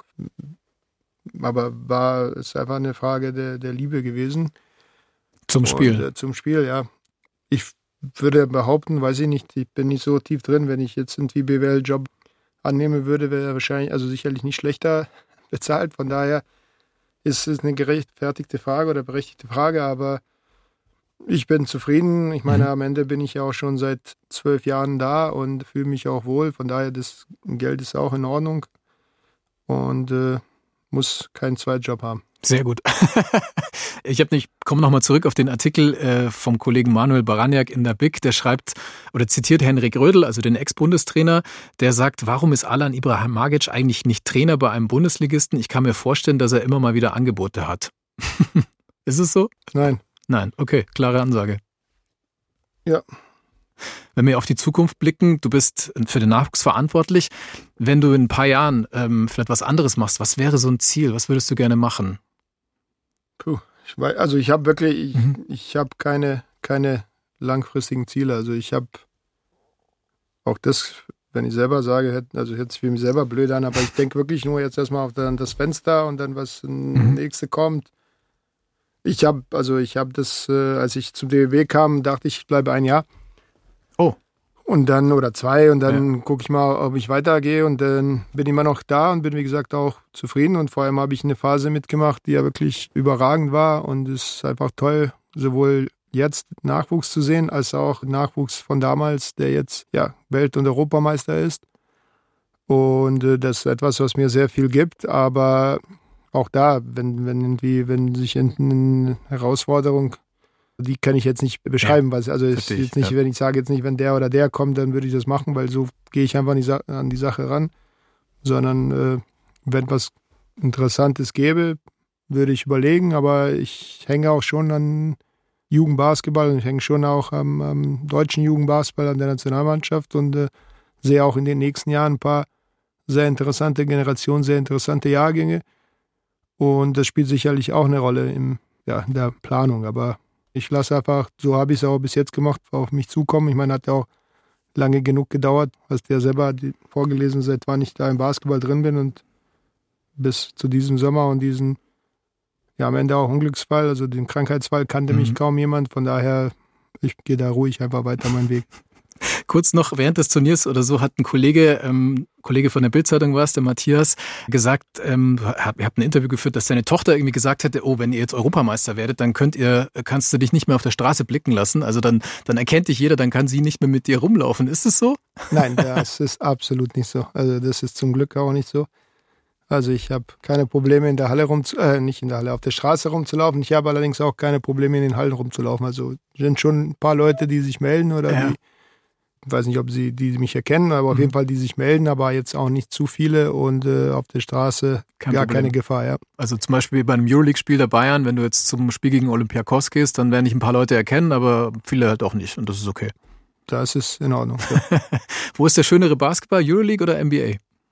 aber ist einfach eine Frage der Liebe gewesen. Zum Spiel? Und, zum Spiel, ja. Ich würde behaupten, weiß ich nicht, ich bin nicht so tief drin, wenn ich jetzt irgendwie BWL-Job annehmen würde, wäre er wahrscheinlich, also sicherlich nicht schlechter bezahlt. Von daher ist es eine gerechtfertigte Frage oder berechtigte Frage, aber ich bin zufrieden. Ich meine, am Ende bin ich ja auch schon seit 12 Jahren da und fühle mich auch wohl. Von daher, das Geld ist auch in Ordnung und muss keinen Zweitjob haben. Sehr gut. Ich komme nochmal zurück auf den Artikel vom Kollegen Manuel Baraniak in der BIC, der schreibt oder zitiert Henrik Rödl, also den Ex-Bundestrainer, der sagt, warum ist Alan Ibrahimović eigentlich nicht Trainer bei einem Bundesligisten? Ich kann mir vorstellen, dass er immer mal wieder Angebote hat. Ist es so? Nein. Nein, okay, klare Ansage. Ja. Wenn wir auf die Zukunft blicken, du bist für den Nachwuchs verantwortlich. Wenn du in ein paar Jahren vielleicht was anderes machst, was wäre so ein Ziel? Was würdest du gerne machen? Ich habe wirklich, ich habe keine langfristigen Ziele. Also ich habe auch das, wenn ich selber sage, also jetzt für mich selber blöd an, aber ich denke wirklich nur jetzt erstmal auf das Fenster und dann was nächste kommt. Ich habe das, als ich zum DBB kam, dachte ich bleibe ein Jahr. Oh. Und dann, oder 2, und dann gucke ich mal, ob ich weitergehe und dann bin ich immer noch da und bin, wie gesagt, auch zufrieden und vor allem habe ich eine Phase mitgemacht, die ja wirklich überragend war und es ist einfach toll, sowohl jetzt Nachwuchs zu sehen, als auch Nachwuchs von damals, der jetzt Welt- und Europameister ist und das ist etwas, was mir sehr viel gibt, aber auch da, wenn sich eine Herausforderung, die kann ich jetzt nicht beschreiben, weil also ist jetzt nicht, wenn ich sage jetzt nicht, wenn der oder der kommt, dann würde ich das machen, weil so gehe ich einfach an die Sache ran, sondern wenn was Interessantes gäbe, würde ich überlegen, aber ich hänge auch schon an Jugendbasketball und ich hänge schon auch am deutschen Jugendbasketball, an der Nationalmannschaft und sehe auch in den nächsten Jahren ein paar sehr interessante Generationen, sehr interessante Jahrgänge und das spielt sicherlich auch eine Rolle in der Planung, aber ich lasse einfach, so habe ich es auch bis jetzt gemacht, auf mich zukommen. Ich meine, hat ja auch lange genug gedauert, hast du ja selber vorgelesen, seit wann ich da im Basketball drin bin und bis zu diesem Sommer und diesen, am Ende auch Unglücksfall, also den Krankheitsfall kannte mich kaum jemand, von daher, ich gehe da ruhig einfach weiter meinen Weg. Kurz noch, während des Turniers oder so hat ein Kollege von der Bild-Zeitung war es, der Matthias, gesagt, ihr habt ein Interview geführt, dass seine Tochter irgendwie gesagt hätte, oh, wenn ihr jetzt Europameister werdet, dann kannst du dich nicht mehr auf der Straße blicken lassen, also dann erkennt dich jeder, dann kann sie nicht mehr mit dir rumlaufen. Ist es so? Nein, das ist absolut nicht so. Also das ist zum Glück auch nicht so. Also ich habe keine Probleme in der Halle nicht in der Halle, auf der Straße rumzulaufen. Ich habe allerdings auch keine Probleme in den Hallen rumzulaufen. Also sind schon ein paar Leute, die sich melden oder die, ich weiß nicht, ob die mich erkennen, aber auf jeden Fall, die sich melden, aber jetzt auch nicht zu viele und auf der Straße keine Gefahr. Ja. Also zum Beispiel bei einem Euroleague-Spiel der Bayern, wenn du jetzt zum Spiel gegen Olympiakos gehst, dann werden dich ein paar Leute erkennen, aber viele halt auch nicht und das ist okay. Das ist in Ordnung. Ja. Wo ist der schönere Basketball, Euroleague oder NBA?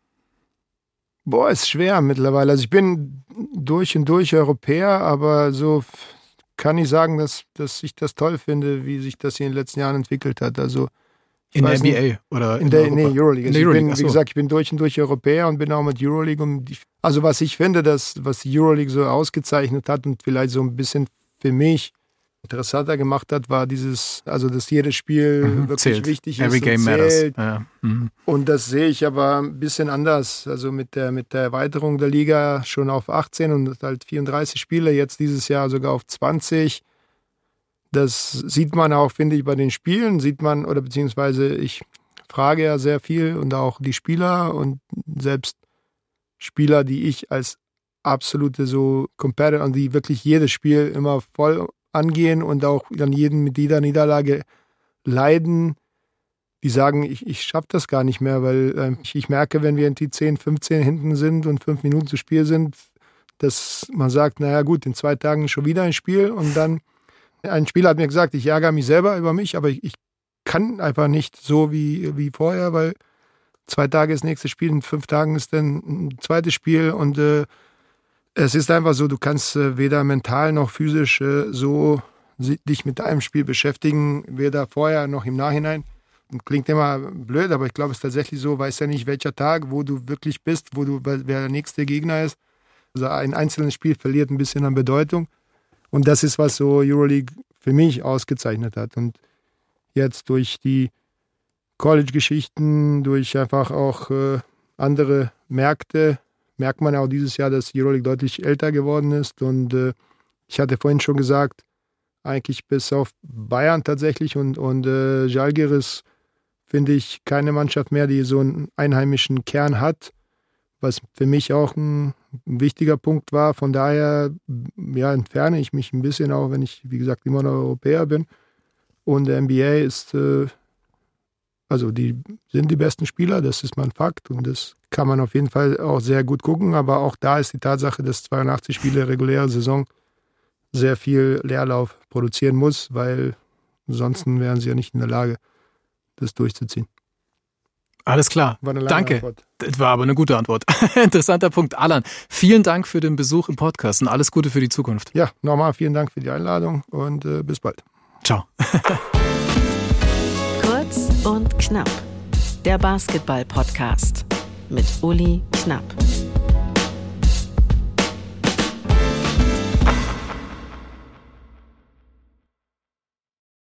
Boah, ist schwer mittlerweile. Also ich bin durch und durch Europäer, aber so kann ich sagen, dass ich das toll finde, wie sich das in den letzten Jahren entwickelt hat. Also in der NBA oder in der Euroleague. Also wie gesagt, ich bin durch und durch Europäer und bin auch mit Euroleague. Also was ich finde, was die Euroleague so ausgezeichnet hat und vielleicht so ein bisschen für mich interessanter gemacht hat, war dass jedes Spiel wirklich zählt. Wichtig ist. Every game matters. Ja. Und das sehe ich aber ein bisschen anders. Also mit der Erweiterung der Liga schon auf 18 und halt 34 Spiele, jetzt dieses Jahr sogar auf 20. Das sieht man auch, finde ich, bei den Spielen, beziehungsweise ich frage ja sehr viel und auch die Spieler und selbst Spieler, die ich als absolute so Competitor, die wirklich jedes Spiel immer voll angehen und auch dann mit jeder Niederlage leiden, die sagen, ich schaffe das gar nicht mehr, weil ich merke, wenn wir in die 10, 15 hinten sind und 5 Minuten zu Spiel sind, dass man sagt, naja gut, in 2 Tagen schon wieder ein Spiel und dann, ein Spieler hat mir gesagt, ich ärgere mich selber über mich, aber ich kann einfach nicht so wie vorher, weil 2 Tage ist das nächste Spiel, in 5 Tagen ist dann ein zweites Spiel und es ist einfach so, du kannst weder mental noch physisch so dich mit einem Spiel beschäftigen, weder vorher noch im Nachhinein. Und klingt immer blöd, aber ich glaube, es ist tatsächlich so, weißt ja nicht, welcher Tag, wo du wirklich bist, wer der nächste Gegner ist. Also ein einzelnes Spiel verliert ein bisschen an Bedeutung. Und das ist, was so Euroleague für mich ausgezeichnet hat. Und jetzt durch die College-Geschichten, durch einfach auch andere Märkte, merkt man auch dieses Jahr, dass Euroleague deutlich älter geworden ist. Und ich hatte vorhin schon gesagt, eigentlich bis auf Bayern tatsächlich und Žalgiris finde ich keine Mannschaft mehr, die so einen einheimischen Kern hat, was für mich auch ein wichtiger Punkt war. Von daher entferne ich mich ein bisschen, auch wenn ich, wie gesagt, immer noch Europäer bin. Und der NBA ist, die sind die besten Spieler, das ist mal ein Fakt und das kann man auf jeden Fall auch sehr gut gucken, aber auch da ist die Tatsache, dass 82 Spiele reguläre Saison sehr viel Leerlauf produzieren muss, weil ansonsten wären sie ja nicht in der Lage, das durchzuziehen. Alles klar. Danke. Antwort. Das war aber eine gute Antwort. Interessanter Punkt. Alan, vielen Dank für den Besuch im Podcast und alles Gute für die Zukunft. Ja, nochmal vielen Dank für die Einladung und bis bald. Ciao. Kurz und knapp. Der Basketball-Podcast mit Uli Knapp.